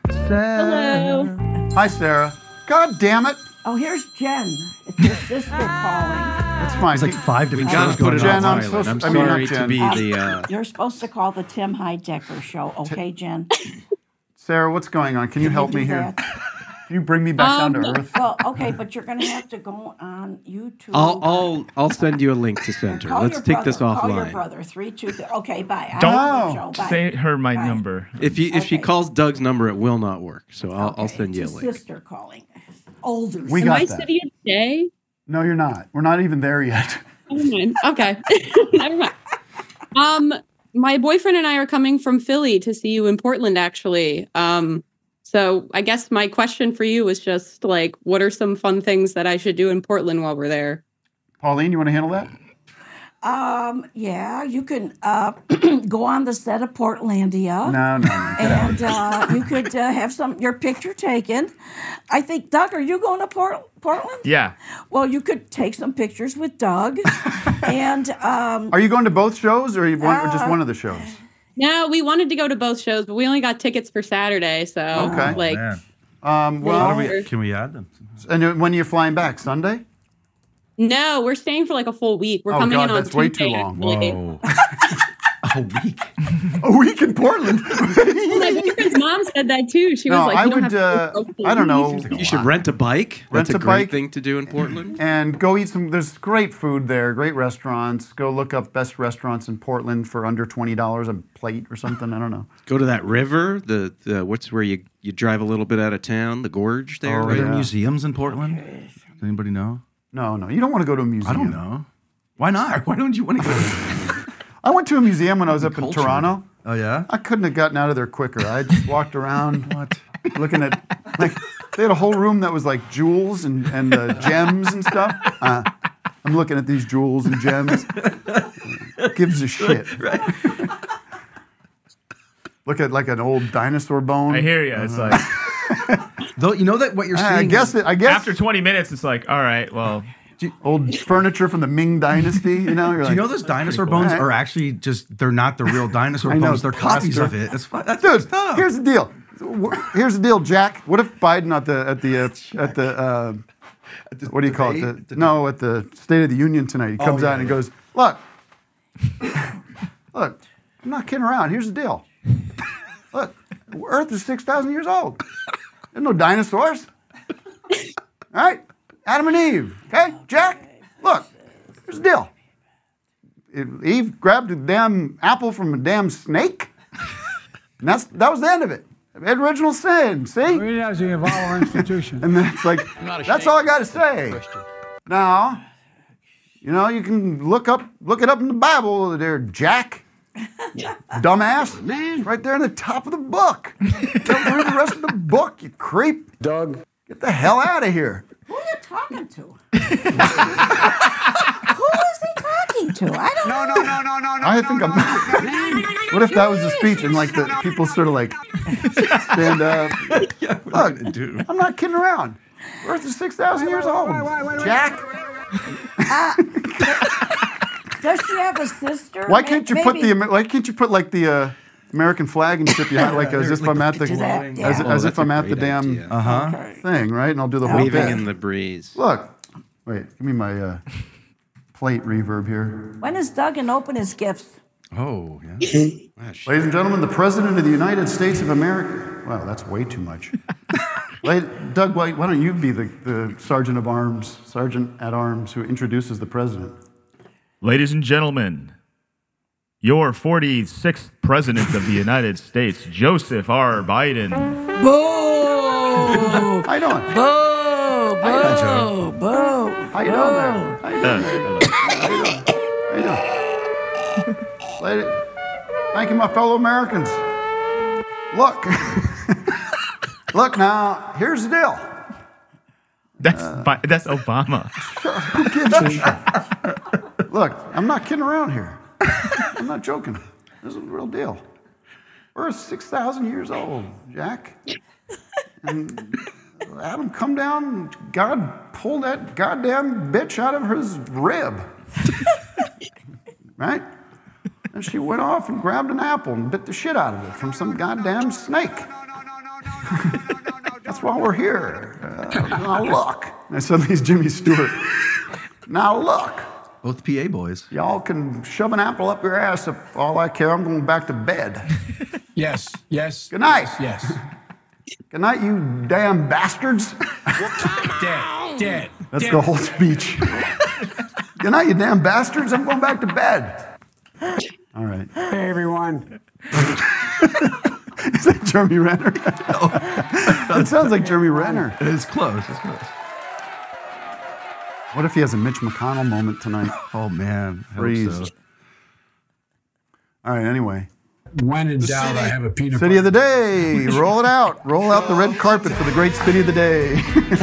Hello. Hi, Sarah. God damn it. Oh, here's Jen. It's your sister calling. That's fine. It's like 5 different We gotta shows put going it on. on Jen, silent. I'm I mean, not sorry to Jen. be the. You're supposed to call the Tim Heidecker Show. Okay, Jen? Sarah, what's going on? Can you help do me here? that? Can you bring me back down to earth? Well, okay, but you're going to have to go on YouTube. I'll send you a link to send her. Call Let's your take brother. this Call your offline. brother. 323. Okay, bye. I Don't love the show. Bye. Say her my number. If she calls Doug's number, it will not work. So I'll send you a It's his link. sister calling. Older. We Am got I that. city of the day? No, you're not. We're not even there yet. Never mind. Okay. Never mind. My boyfriend and I are coming from Philly to see you in Portland, actually. So I guess my question for you is just like, what are some fun things that I should do in Portland while we're there? Pauline, you want to handle that? Yeah, you can go on the set of Portlandia. No. Get out. And you could have your picture taken. I think, Doug, are you going to Portland? Yeah. Well, you could take some pictures with Doug. And Are you going to both shows or just one of the shows? No, we wanted to go to both shows, but we only got tickets for Saturday. So, Okay. like, Well, Can we add them? and when are you flying back? Sunday? no, we're staying for like a full week. We're Oh, coming God, in on that's way too Tuesday, long. actually. Whoa. A week. A week in Portland? Well, my boyfriend's mom said that too. She was No, like, I "You don't would, have to go I don't know. You should rent a bike. Rent That's a a great bike. thing to do in Portland. And go eat some. There's great food there, great restaurants. Go look up best restaurants in Portland for under $20 a plate or something. I don't know. Go to that river. The what's where you drive a little bit out of town. The gorge there. Are there yeah. museums in Portland? Does anybody know? No. You don't want to go to a museum. I don't know. Why not? Why don't you want to go? I went to a museum when I was up in Toronto. Oh, yeah? I couldn't have gotten out of there quicker. I just walked around looking at, like, they had a whole room that was like jewels and gems and stuff. I'm looking at these jewels and gems. Gives a shit. Right. Look at like an old dinosaur bone. I hear you. It's like Though you know that what you're seeing. I guess after 20 minutes, it's like, all right, well, old furniture from the Ming Dynasty. You know, Do you know those dinosaur bones are actually just—they're not the real dinosaur I know, bones; they're copies plaster. of it. That's Dude, tough. here's the deal. Here's the deal, Jack. What if Biden at the what do you call it? At the State of the Union tonight. He comes out and he goes, look, I'm not kidding around. Here's the deal. Look, Earth is 6,000 years old. There's no dinosaurs. All right? Adam and Eve. Okay? Jack, look, here's the deal. Eve grabbed a damn apple from a damn snake. And that was the end of it. Original sin, see? We have to evolve our institution. And that's like, that's all I got to say. Now, you can look it up in the Bible there, Jack. Dumbass. Man. It's right there in the top of the book. Don't read the rest of the book, you creep. Doug. Get the hell out of here. Who are you talking to? Who is he talking to? I don't know. No. I think what if that was a speech and like the people sort of like stand up? Look, I'm not kidding around. Earth is 6,000 years old. Jack. Does she have a sister? Why can't you put like the American flag and ship behind like as if I'm at the as if I'm at the damn thing, right? And I'll do the whole waving bit. in the breeze. Look, wait, give me my plate reverb here. When is Doug going to open his gifts? Oh, yeah. Ladies and gentlemen, the President of the United States of America. Wow, that's way too much. Doug, why don't you be the Sergeant at Arms who introduces the President? Ladies and gentlemen, your 46th President of the United States, Joseph R. Biden. Boo! How you doing? Boo! Boo! How you doing there? How you doing? Lady, thank you, my fellow Americans. Look now, here's the deal. That's Obama. Who gives a shit? Look, I'm not kidding around here. I'm not joking. This is a real deal. We're 6,000 years old, Jack. And Adam come down, God pulled that goddamn bitch out of his rib. Right? And she went off and grabbed an apple and bit the shit out of it from some goddamn snake. That's why we're here. Now look. And suddenly he's Jimmy Stewart. Now look. Both PA boys. Y'all can shove an apple up your ass if all I care. I'm going back to bed. Yes. Good night. Yes. Good night, you damn bastards. Dead. That's the whole speech. Good night, you damn bastards. I'm going back to bed. All right. Hey, everyone. Is that Jeremy Renner? It sounds like Jeremy Renner. It's close. What if he has a Mitch McConnell moment tonight? Oh, man. Freeze. So. All right, anyway. When in doubt, I have a peanut City of the day. Roll it out. Roll out the red carpet for the great city of the day.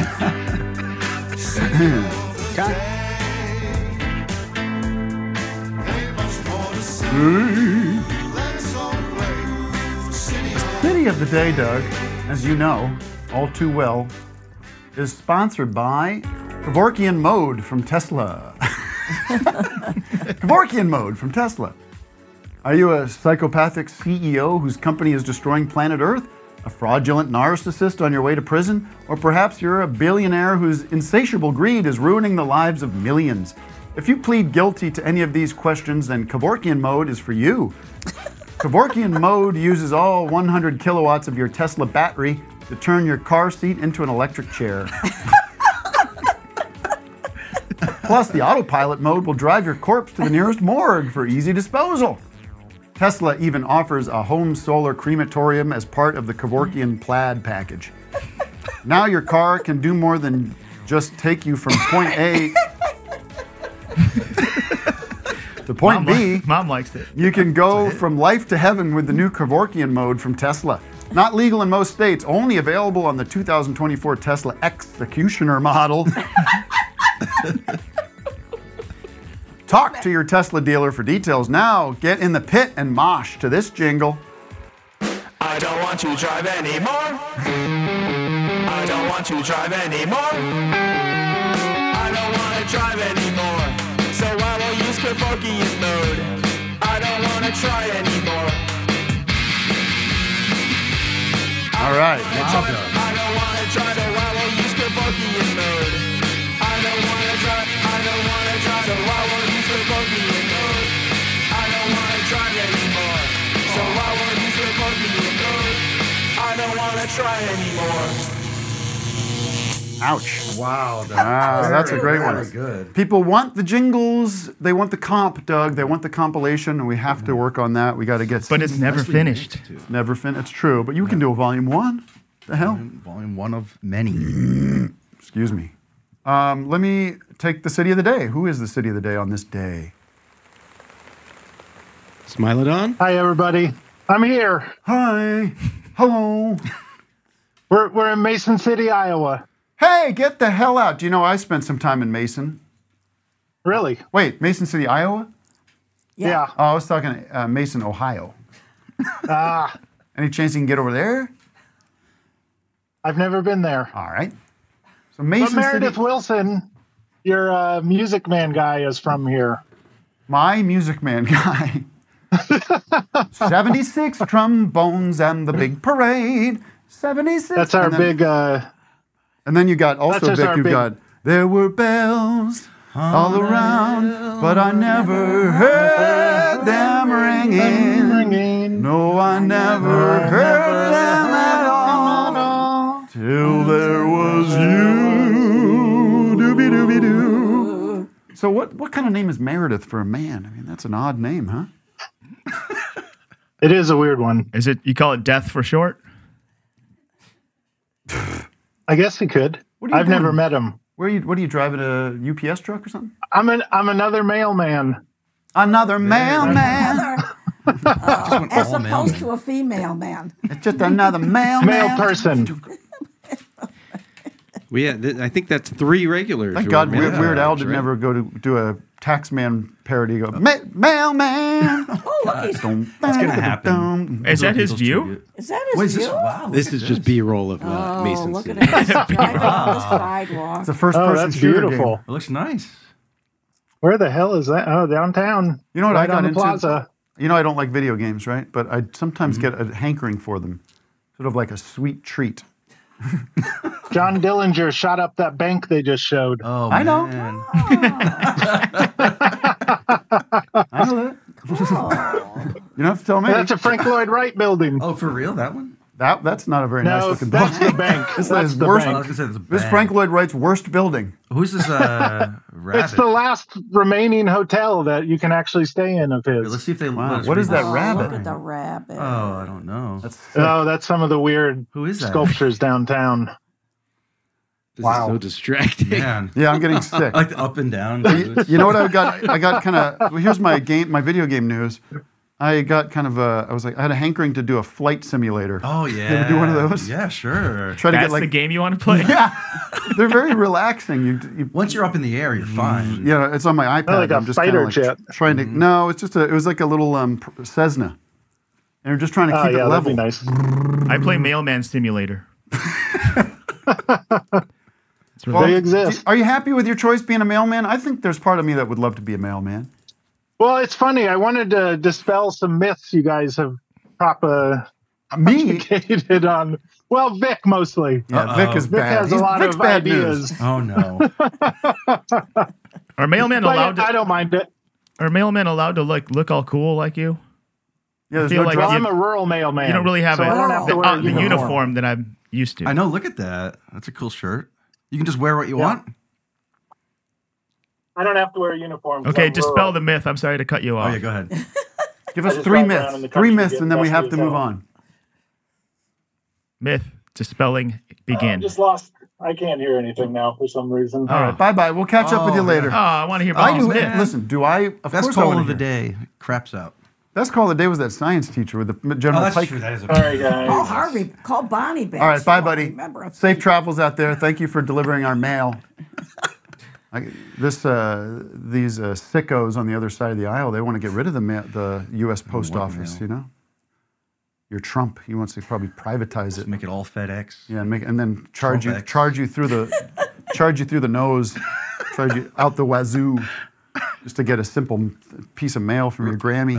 City of the day, Doug, as you know all too well, is sponsored by Kevorkian Mode from Tesla. Kevorkian Mode from Tesla. Are you a psychopathic CEO whose company is destroying planet Earth? A fraudulent narcissist on your way to prison? Or perhaps you're a billionaire whose insatiable greed is ruining the lives of millions? If you plead guilty to any of these questions, then Kevorkian Mode is for you. Kevorkian Mode uses all 100 kilowatts of your Tesla battery to turn your car seat into an electric chair. Plus, the autopilot mode will drive your corpse to the nearest morgue for easy disposal. Tesla even offers a home solar crematorium as part of the Kevorkian Plaid package. Now your car can do more than just take you from point A to point B. Mom likes it. You can go from life to heaven with the new Kevorkian Mode from Tesla. Not legal in most states, only available on the 2024 Tesla Executioner model. Talk to your Tesla dealer for details now. Get in the pit and mosh to this jingle. I don't want to drive anymore. I don't want to drive anymore. I don't want to drive anymore. So I will use Kevorkian Mode. I don't want to try anymore. All right. I don't want to drive, so I will use Kevorkian Mode. try anymore. Ouch. Wow. That's a great one. Good. People want the jingles. They want the comp, Doug. They want the compilation, and we have to work on that. We got to get. But it's never finished. Never finished. It's true. But you can do a volume 1. The hell? Volume 1 of many. Excuse me. Let me take the city of the day. Who is the city of the day on this day? Smilodon? Hi, everybody. I'm here. Hi. Hello. We're in Mason City, Iowa. Hey, get the hell out. Do you know I spent some time in Mason? Really? Wait, Mason City, Iowa? Yeah. Oh, I was talking Mason, Ohio. Any chance you can get over there? I've never been there. All right. So Mason but Meredith City. Wilson, your Music Man guy, is from here. My Music Man guy. 76 trombones and the big parade. 76. That's our big. And then you got also Vic. You've got there were bells all around, but I never heard them ringing. No, I never heard them at all till there was you. Doobie doobie doo. So what kind of name is Meredith for a man? I mean, that's an odd name, huh? It is a weird one. Is it? You call it Death for short? I guess he could. I've never met him. What are you driving, a UPS truck or something? I'm another mailman. Another mailman. As opposed to a female man. It's just another mailman. Male person. I think that's 3 regulars. Thank God Weird Al didn't ever go to do a Taxman parody. Go, mailman. Oh, look, That's going to happen. Is that his view? Is that his view? Wow. This is just B-roll of Mason look City. at him driving on the sidewalk. It's a first-person that's shooter beautiful. game. It looks nice. Where the hell is that? Oh, downtown. You know what right I got on the into? plaza. You know I don't like video games, right? But I sometimes get a hankering for them, sort of like a sweet treat. John Dillinger shot up that bank they just showed. Oh, I know. man. I know that. You don't have to tell me. That's a Frank Lloyd Wright building. Oh, for real? That one? That's not a very nice looking that's building. the bank. This That's is the worst. bank. I was gonna say it's a This is bank. Frank Lloyd Wright's worst building. Who's this rabbit? It's the last remaining hotel that you can actually stay in of his. Let's see if they. Wow, let us what is read that this. rabbit? Look at the rabbit. Oh, I don't know. That's some of the weird Who is that? sculptures downtown. This is so distracting. Man. Yeah, I'm getting sick. I like the up and down. You know what I got? I got kind of. Well, here's my video game news. I got kind of I had a hankering to do a flight simulator. Oh yeah. You ever do one of those? Yeah, sure. Try to That's get like the game you want to play? Yeah, they're very relaxing. You Once you're up in the air, you're fine. yeah, it's on my iPad. like a I'm just fighter kinda like jet. trying to. No, it's just it was like a little Cessna, and you're just trying to keep it that'd level. be nice. I play Mailman Simulator. Well, They exist. Are you happy with your choice being a mailman? I think there's part of me that would love to be a mailman. Well, it's funny. I wanted to dispel some myths you guys have propagated on. Well, Vic mostly. Yeah, Vic is Vic bad. has a lot Vic's of bad ideas. news. Oh no. Are mailmen But allowed to? I don't mind it. Are mailmen allowed to look all cool like you? Yeah, there's feel no like Well, you- I'm a rural mailman. You don't really have so I don't have to wear a the uniform that I'm used to. I know. Look at that. That's a cool shirt. You can just wear what you Yeah. want. I don't have to wear a uniform. Okay, dispel the myth. I'm sorry to cut you off. Oh yeah, go ahead. Give I us just three walk around in myths. the 3 country myths, getting and then we have busted to move out. on. Myth dispelling begin. Just lost. I can't hear anything now for some reason. All right, bye-bye. We'll catch up with you later. Oh, I want to hear I about do. myth. Listen, do I? Of Best course I call wanna of the hear. day. Craps out. Best call of the day was that science teacher with the Oh, General that's Pike. true. That is a All right, guys. Call Harvey. Call Bonnie back. All right, bye, So I buddy. remember a Safe thing. travels out there. Thank you for delivering our mail. These sickos on the other side of the aisle, they want to get rid of the U.S. Post Office. You know, your Trump, he wants to probably privatize it, Make it all FedEx. yeah, and then charge you Trump-ex. through the nose, charge you out the wazoo, just to get a simple piece of mail from your Grammy.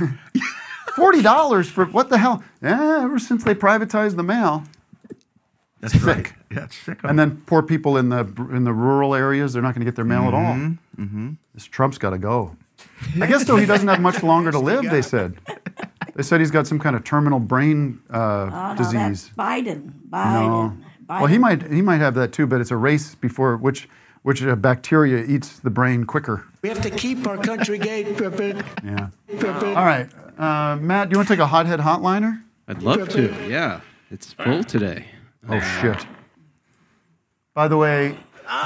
$40 for what the hell? Yeah, ever since they privatized the mail. That's Sick. right. Yeah, it's sick. And then poor people in the rural areas, they're not going to get their mail at all. Mm-hmm. This Trump's got to go. I guess, though, he doesn't have much longer to live, they said. They said he's got some kind of terminal brain No, disease. that's Biden. No. Well, he might have that too, but it's a race before which bacteria eats the brain quicker. We have to keep our country gate prepared. Yeah. All right, Matt, do you want to take a hothead hotliner? I'd love to. Yeah, it's full today. Oh shit. By the way.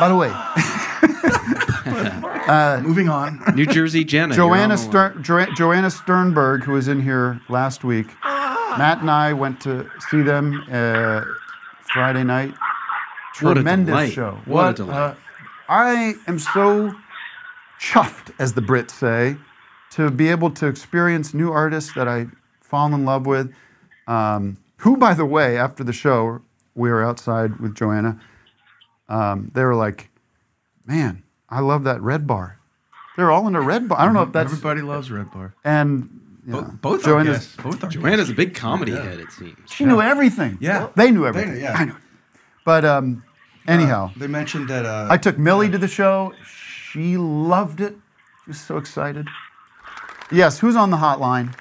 Moving on. New Jersey Jenna. Joanna Sternberg, who was in here last week. Matt and I went to see them Friday night. Tremendous show. What a delight. I am so chuffed, as the Brits say, to be able to experience new artists that I fall in love with. Who, by the way, after the show, we were outside with Joanna. They were like, man, I love that Red Bar. They're all into Red Bar. I don't know if that's... Everybody loves Red Bar. And both Joanna's... Joanna's a big comedy head, it seems. She knew everything. Yeah. They knew everything. I knew it. But anyhow. They mentioned that... I took Millie to the show. She loved it. She was so excited. Yes, who's on the hotline?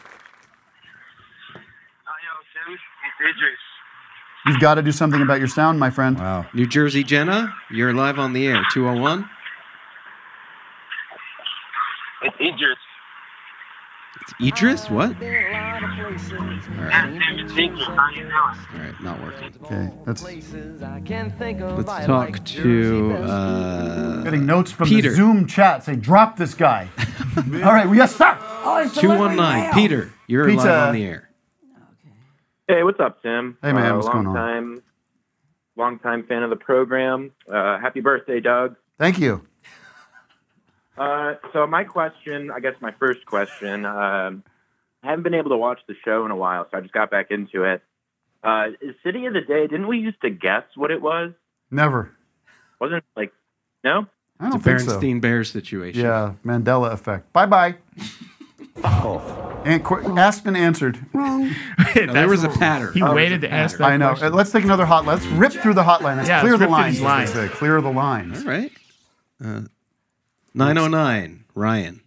You've got to do something about your sound, my friend. Wow. New Jersey Jenna, you're live on the air. 201. It's Idris. It's Idris? What? All right, not working. Okay, let's talk to getting notes from Peter. the Zoom chat. Say, drop this guy. All right, yes, sir. 219. Peter, you're Pizza. live on the air. Hey, what's up, Tim? Hey, man, what's going on? Long time fan of the program. Happy birthday, Doug. Thank you. So my question, I guess my first question, I haven't been able to watch the show in a while, so I just got back into it. Is City of the Day, didn't we used to guess what it was? Never. Wasn't it like, no? I don't It's a think so. Bernstein Bears situation. Yeah, Mandela effect. Bye-bye. And asked and answered. Wrong. No, there was a pattern. He waited to ask that I know. question. Let's take another hotline. Let's rip through the hotline. Let's Yeah, clear let's the rip through lines. these as lines. they say. Clear the lines. All right. 909, Ryan.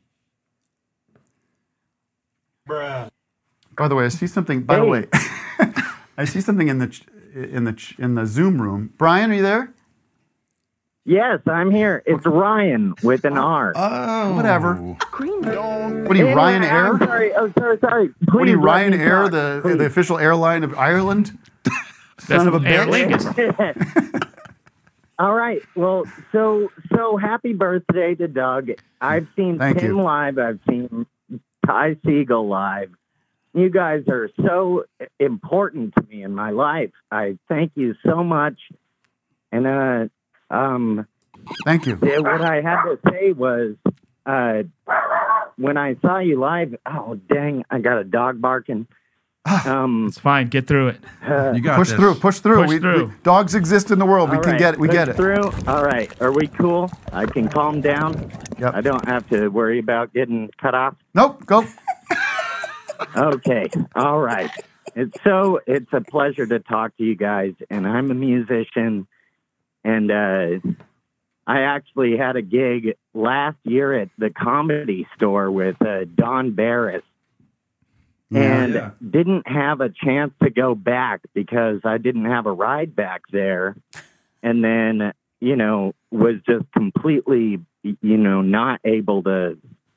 By the way, I see something. By the way, I see something in the Zoom room. Brian, are you there? Yes, I'm here. It's Ryan with an R. Oh, whatever. What are you, Hey, Ryan I'm Air? sorry. Oh, sorry. What are you, Please let Ryan me Air, talk, the please. official airline of Ireland? Son of a Aer bitch. All right. Well, so happy birthday to Doug. I've seen Thank Tim you. live. I've seen Ty Siegel live. You guys are so important to me in my life. I thank you so much. And thank you. What I had to say was, when I saw you live, oh dang, I got a dog barking. It's fine. Get through it. You got Push this. through. Push through. Push through. Dogs exist in the world. We All can right, get it. We push get it. Through. All right. Are we cool? I can calm down. Yep. I don't have to worry about getting cut off. Nope. Go. Okay. All right. It's a pleasure to talk to you guys, and I'm a musician, and I actually had a gig last year at the Comedy Store with Don Barris, and didn't have a chance to go back because I didn't have a ride back there, and then was just completely not able to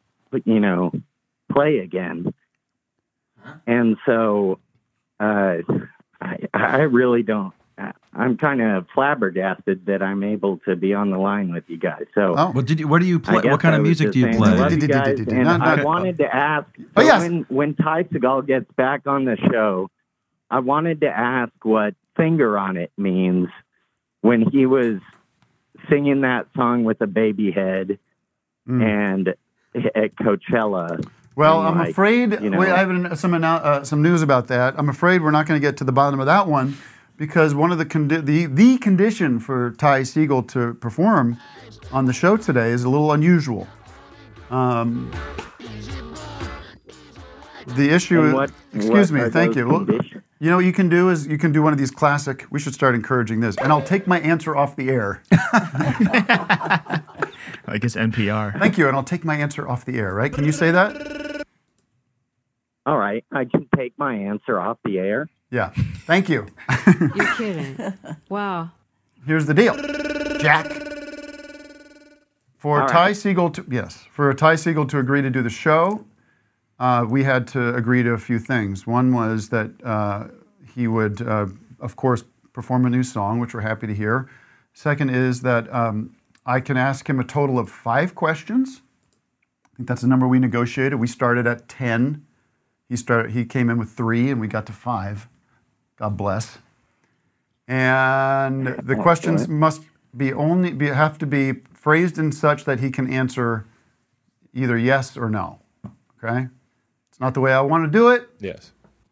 play again. And so I really don't. I'm kind of flabbergasted that I'm able to be on the line with you guys. So, Well, what do you play? I guess What kind I of was music just do you saying play? I love you guys, and I wanted to ask. Oh, so yes. When Ty Segall gets back on the show, I wanted to ask what "Finger on It" means when he was singing that song with a baby head and at Coachella. Well, and I'm afraid I have some news about that. I'm afraid we're not going to get to the bottom of that one because one of the condition for Ty Siegel to perform on the show today is a little unusual. The issue And excuse me, what are thank those you. Well, conditions? you know what you can do is you can do one of these classic, we should start encouraging this, and I'll take my answer off the air. I guess NPR. Thank you, and I'll take my answer off the air, right? Can you say that? All right, I can take my answer off the air. Yeah. Thank you. You're kidding. Wow. Here's the deal, Jack. For All Ty right. Siegel to agree to do the show, we had to agree to a few things. One was that he would, of course, perform a new song, which we're happy to hear. Second is that I can ask him a total of 5 questions. I think that's the number we negotiated. We started at 10. He came in with 3, and we got to 5. God bless. And the questions must have to be phrased in such that he can answer either yes or no. Okay? It's not the way I want to do it. Yes.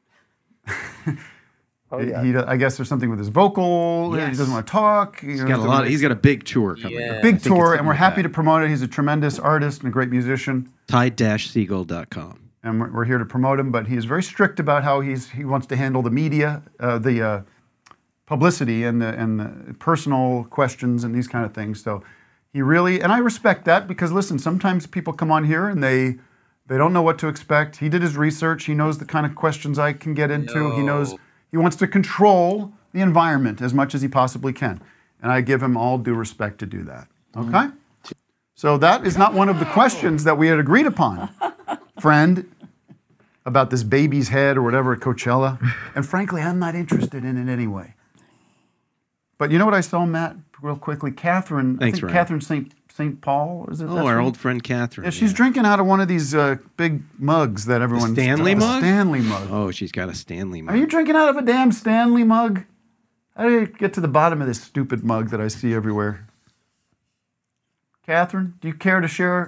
I guess there's something with his vocal. Yes. He doesn't want to talk. He's got a big tour coming up. Big tour, and we're happy to promote it. He's a tremendous artist and a great musician. Ty-Siegel.com. And we're here to promote him, but he is very strict about how he wants to handle the media, the publicity, and the personal questions and these kind of things. So he really, and I respect that because listen, sometimes people come on here and they don't know what to expect. He did his research. He knows the kind of questions I can get into. He knows he wants to control the environment as much as he possibly can, and I give him all due respect to do that. Okay. So that is not one of the questions that we had agreed upon, friend, about this baby's head or whatever at Coachella. And frankly, I'm not interested in it anyway. But you know what I saw, Matt, real quickly? Catherine, Thanks, I think Ryan. Catherine St. Paul, is it? Oh, That's our right? old friend Catherine. Yeah, she's drinking out of one of these big mugs that everyone... Stanley mug? Stanley mug. Oh, she's got a Stanley mug. Are you drinking out of a damn Stanley mug? How do you get to the bottom of this stupid mug that I see everywhere? Catherine, do you care to share?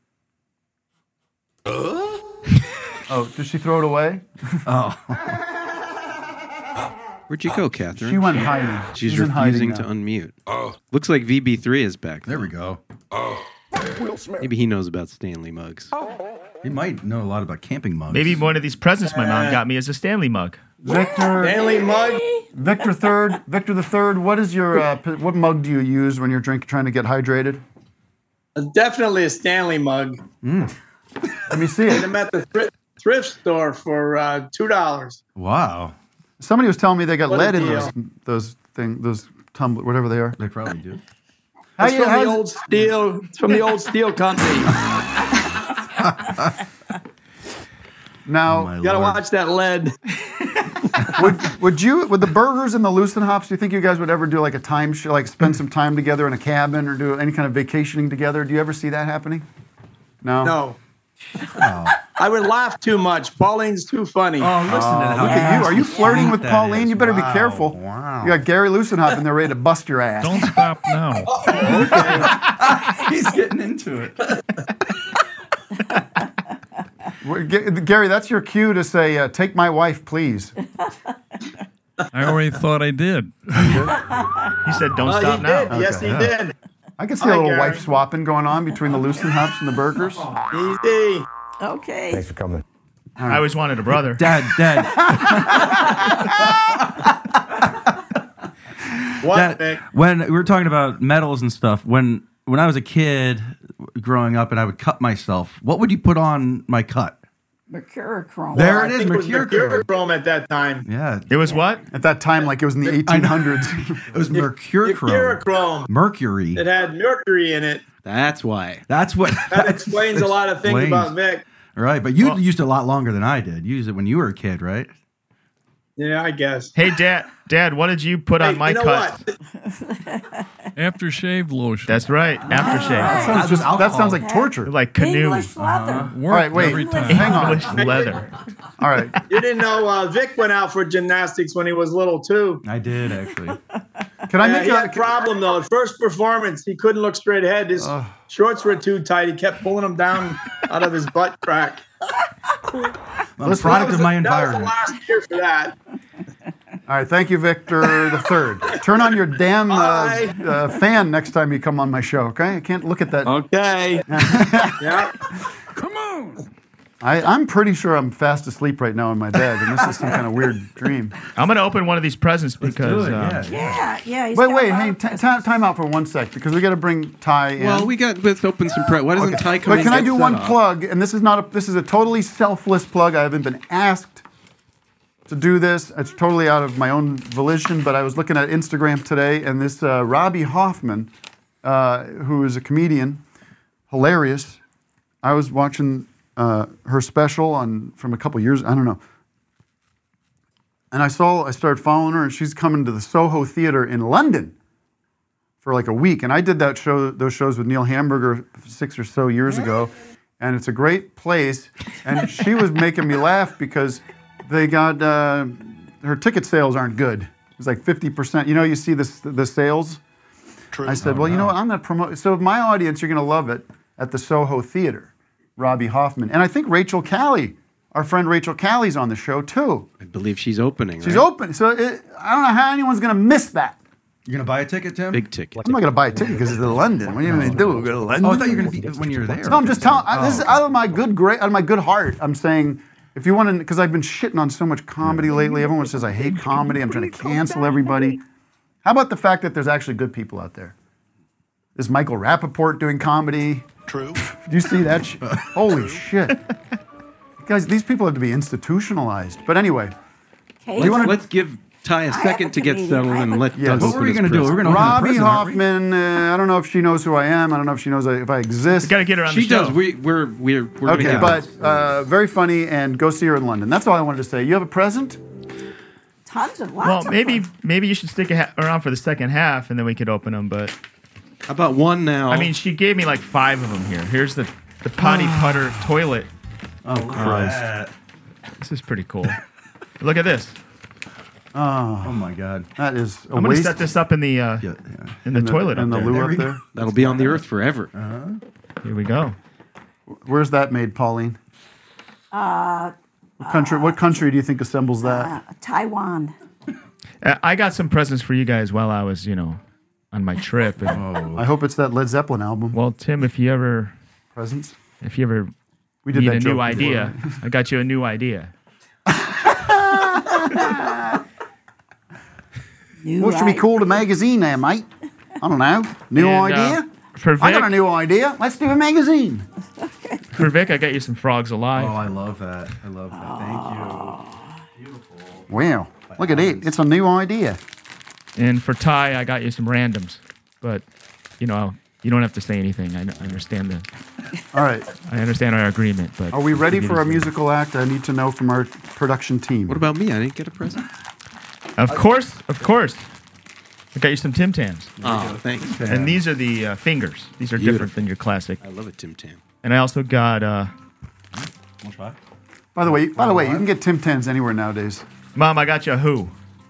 Oh, did she throw it away? Oh. Where'd you go, Catherine? She went hiding. She's She's in hiding refusing to now. unmute. Looks like VB3 is back. There we go. Maybe he knows about Stanley mugs. He might know a lot about camping mugs. Maybe one of these presents my mom got me is a Stanley mug. Victor. Stanley mug. Victor the Third. What is your what mug do you use when you're trying to get hydrated? Definitely a Stanley mug. Let me see it. I'm at the thrift store for $2. Wow. Somebody was telling me they got What a lead in deal. those tumbler, whatever they are. They probably do. It's from the old steel. It's from the old steel company. Now You gotta watch that lead. would the burgers and the Lucent Hops? Do you think you guys would ever do like a time like spend some time together in a cabin or do any kind of vacationing together? Do you ever see that happening? No. No. Oh. I would laugh too much. Pauline's too funny. Oh, listen to how Look at you. Are you flirting with that Pauline? is. You better be Wow, careful. wow. You got Gary Lucenhop in there ready to bust your ass. Don't stop now. He's getting into it. Gary, that's your cue to say, take my wife, please. I already thought I did. He said, "Don't stop he now." did. Yes, he did. I can see a Hi, little Gary. wife swapping going on between the Lucent Hops and the burgers. Easy. Okay. Thanks for coming. I always wanted a brother. Dad. What, Dad, Vic? when we were talking about metals and stuff, when I was a kid growing up and I would cut myself, what would you put on my cut? Mercurochrome. There I it is, think mercurochrome. mercurochrome at that time. Yeah. It was what? At that time, like it was in the I know. 1800s. It was mercurochrome. Mercurochrome. Mercury. It had mercury in it. That's why. That's what. That explains a lot of things explains. about Vic. Right, but you used it a lot longer than I did. You used it when you were a kid, right? Yeah, I guess. Hey, Dad, what did you put on Hey, my you know cut? what? Aftershave lotion. That's right, aftershave. That sounds like torture. Like canoe. English leather. All right, wait. Every time. Hang on. English leather. All right. You didn't know Vic went out for gymnastics when he was little too. I did, actually. Can I make he had a problem though. At first performance, he couldn't look straight ahead. His shorts were too tight. He kept pulling them down out of his butt crack. I'm a product of my environment. That was the last year for that. All right, thank you, Victor the Third. Turn on your damn fan next time you come on my show, okay? I can't look at that. Okay. Yeah. Come on. I'm pretty sure I'm fast asleep right now in my bed, and this is some kind of weird dream. I'm going to open one of these presents because. Yeah. He's Wait, got a hey, lot of time out for 1 sec because we got to bring Ty in. Well, let's open some Why doesn't Ty come in? But can I and do get one set up? plug? And this is a totally selfless plug. I haven't been asked to do this. It's totally out of my own volition. But I was looking at Instagram today, and this Robbie Hoffman, who is a comedian, hilarious. I was watching her special from a couple years. I don't know. And I started following her, and she's coming to the Soho Theatre in London for like a week. And I did those shows with Neil Hamburger 6 or so years ago. And it's a great place. And she was making me laugh because they got, her ticket sales aren't good. It's like 50%. You know, you see the sales? True. I said, I'm going to promote. So my audience, you're going to love it at the Soho Theatre, Robbie Hoffman. And I think Rachel Callie, our friend Rachel Callie's on the show too. I believe she's opening. She's open. So I don't know how anyone's going to miss that. You're going to buy a ticket, Tim? Big ticket. I'm not going to buy a ticket because it's in London. What are you going to do? Go to London? Oh, I thought you were going to be when you're there. No, I'm just telling. This is out of my good heart. I'm saying, if you want to, because I've been shitting on so much comedy lately. Everyone says I hate comedy. I'm trying to cancel everybody. How about the fact that there's actually good people out there? Is Michael Rappaport doing comedy? True. Do you see that? Holy shit. Guys, these people have to be institutionalized. But anyway. Let's give Ty a second to get settled and let Doug What open were we his going to do? present. We're going to Robbie Hoffman. I don't know if she knows who I am. I don't know if she knows if I exist. Got to get her on the She show. does. We're Okay, but very funny, and go see her in London. That's all I wanted to say. You have a present? Lots Well, of maybe you should stick around for the second half, and then we could open them. But how about one now? I mean, she gave me like 5 of them here. Here's the potty putter toilet. Oh Christ! This is pretty cool. Look at this. Oh my God! That is a I'm going to waste. set this up in the toilet in the up loo there. up there. That'll be on the earth forever. Here we go. Where's that made, Pauline? What country do you think assembles that? Taiwan. I got some presents for you guys while I was, on my trip. And, I hope it's that Led Zeppelin album. Well, Tim, if you ever We did need that a joke new idea, before. I got you a new idea. What should be called a magazine there, mate? I don't know. New And, idea? for I got Vic- a new idea. Let's do a magazine. For Vic, I got you some Frogs Alive. Oh, I love that. I love that. Thank you. Wow. Look at it. It's a new idea. And for Ty, I got you some randoms. But, you don't have to say anything. I understand All right. I understand our agreement. But Are we ready for our musical act? I need to know from our production team. What about me? I didn't get a present. Of course. I got you some Tim Tams. Oh, thanks. And these are the fingers. These are different than your classic. I love a Tim Tam. And I also got. By the way, you can get Tim Tams anywhere nowadays. Mom, I got you a Who.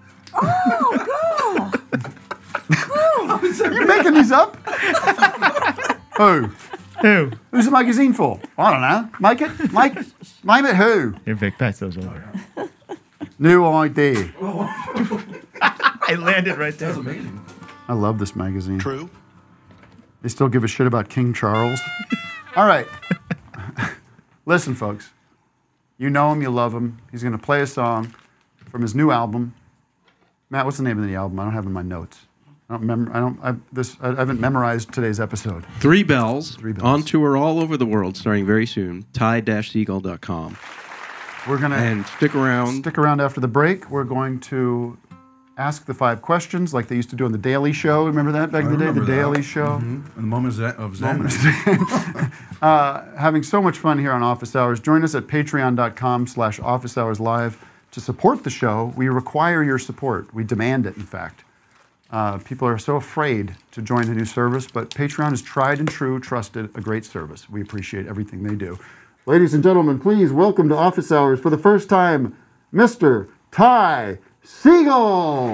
You're making these up? Who? Who? Who's the magazine for? I don't know. Make it. Name it who? Here, Vic, pass those over. New idea. I landed right there. That's amazing. I love this magazine. True. They still give a shit about King Charles. All right. Listen, folks. You know him, you love him. He's going to play a song from his new album. Matt, what's the name of the album? I don't have it in my notes. I haven't memorized today's episode. 3 Bells. 3 Bells. On tour all over the world, starting very soon. Ty-Seagull.com. We're gonna and stick around. Stick around after the break. We're going to ask the 5 questions like they used to do on the Daily Show. Remember that back in the day? The Daily Show. And the moment of Zen. Having so much fun here on Office Hours. Join us at patreon.com/officehourslive to support the show. We require your support. We demand it, in fact. People are so afraid to join a new service, but Patreon is tried and true, trusted, a great service. We appreciate everything they do. Ladies and gentlemen, please welcome to Office Hours for the first time, Mr. Ty Segall.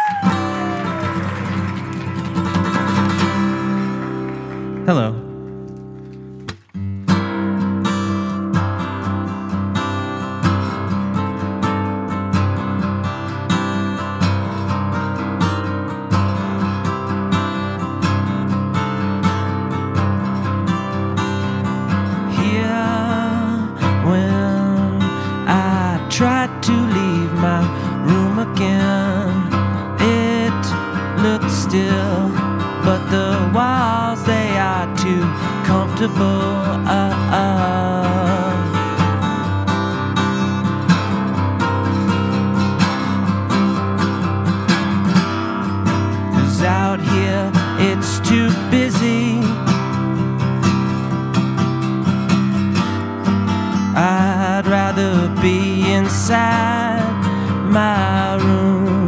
Hello. When still, but the walls, they are too comfortable. 'Cause out here it's too busy. I'd rather be inside my room.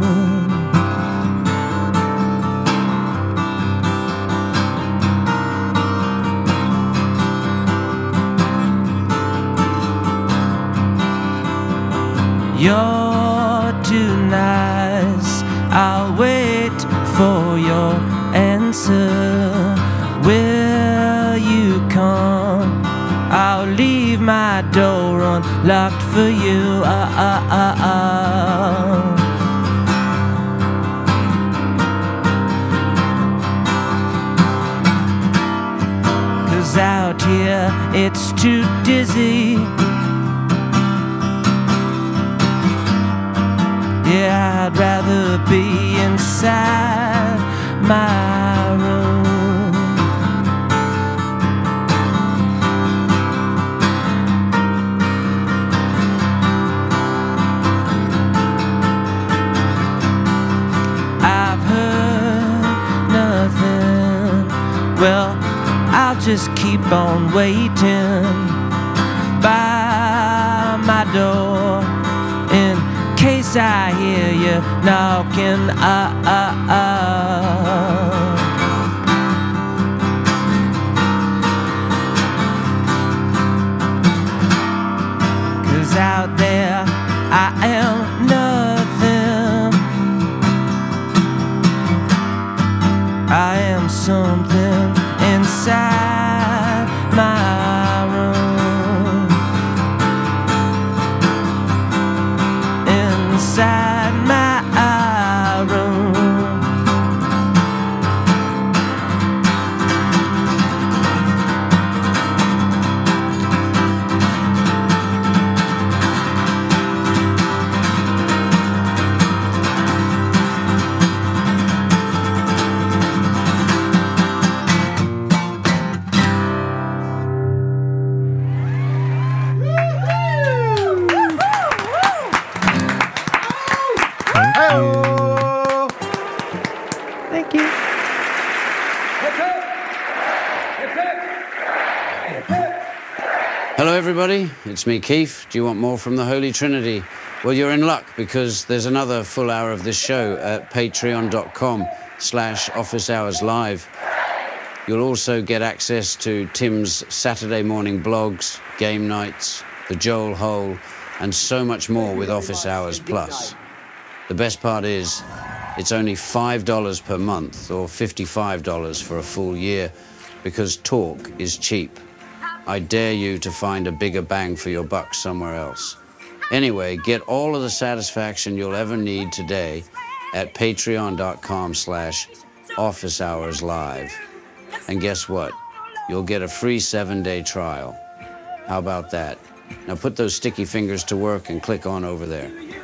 You're too nice, I'll wait for your answer. Will you come? I'll leave my door unlocked for you. 'Cause out here it's too dizzy. Yeah, I'd rather be inside my room. I've heard nothing. Well, I'll just keep on waiting by my door in case I hear you knocking. 'Cause out there I am nothing. I am something inside my room. Inside my room. Thank you. Hello, everybody. It's me, Keith. Do you want more from the Holy Trinity? Well, you're in luck because there's another full hour of this show at patreon.com/Office Hours Live. You'll also get access to Tim's Saturday morning blogs, game nights, the Joel Hole, and so much more with Office Hours Plus. The best part is, it's only $5 per month or $55 for a full year because talk is cheap. I dare you to find a bigger bang for your buck somewhere else. Anyway, get all of the satisfaction you'll ever need today at patreon.com/Office Hours Live. And guess what? You'll get a free 7-day trial. How about that? Now put those sticky fingers to work and click on over there.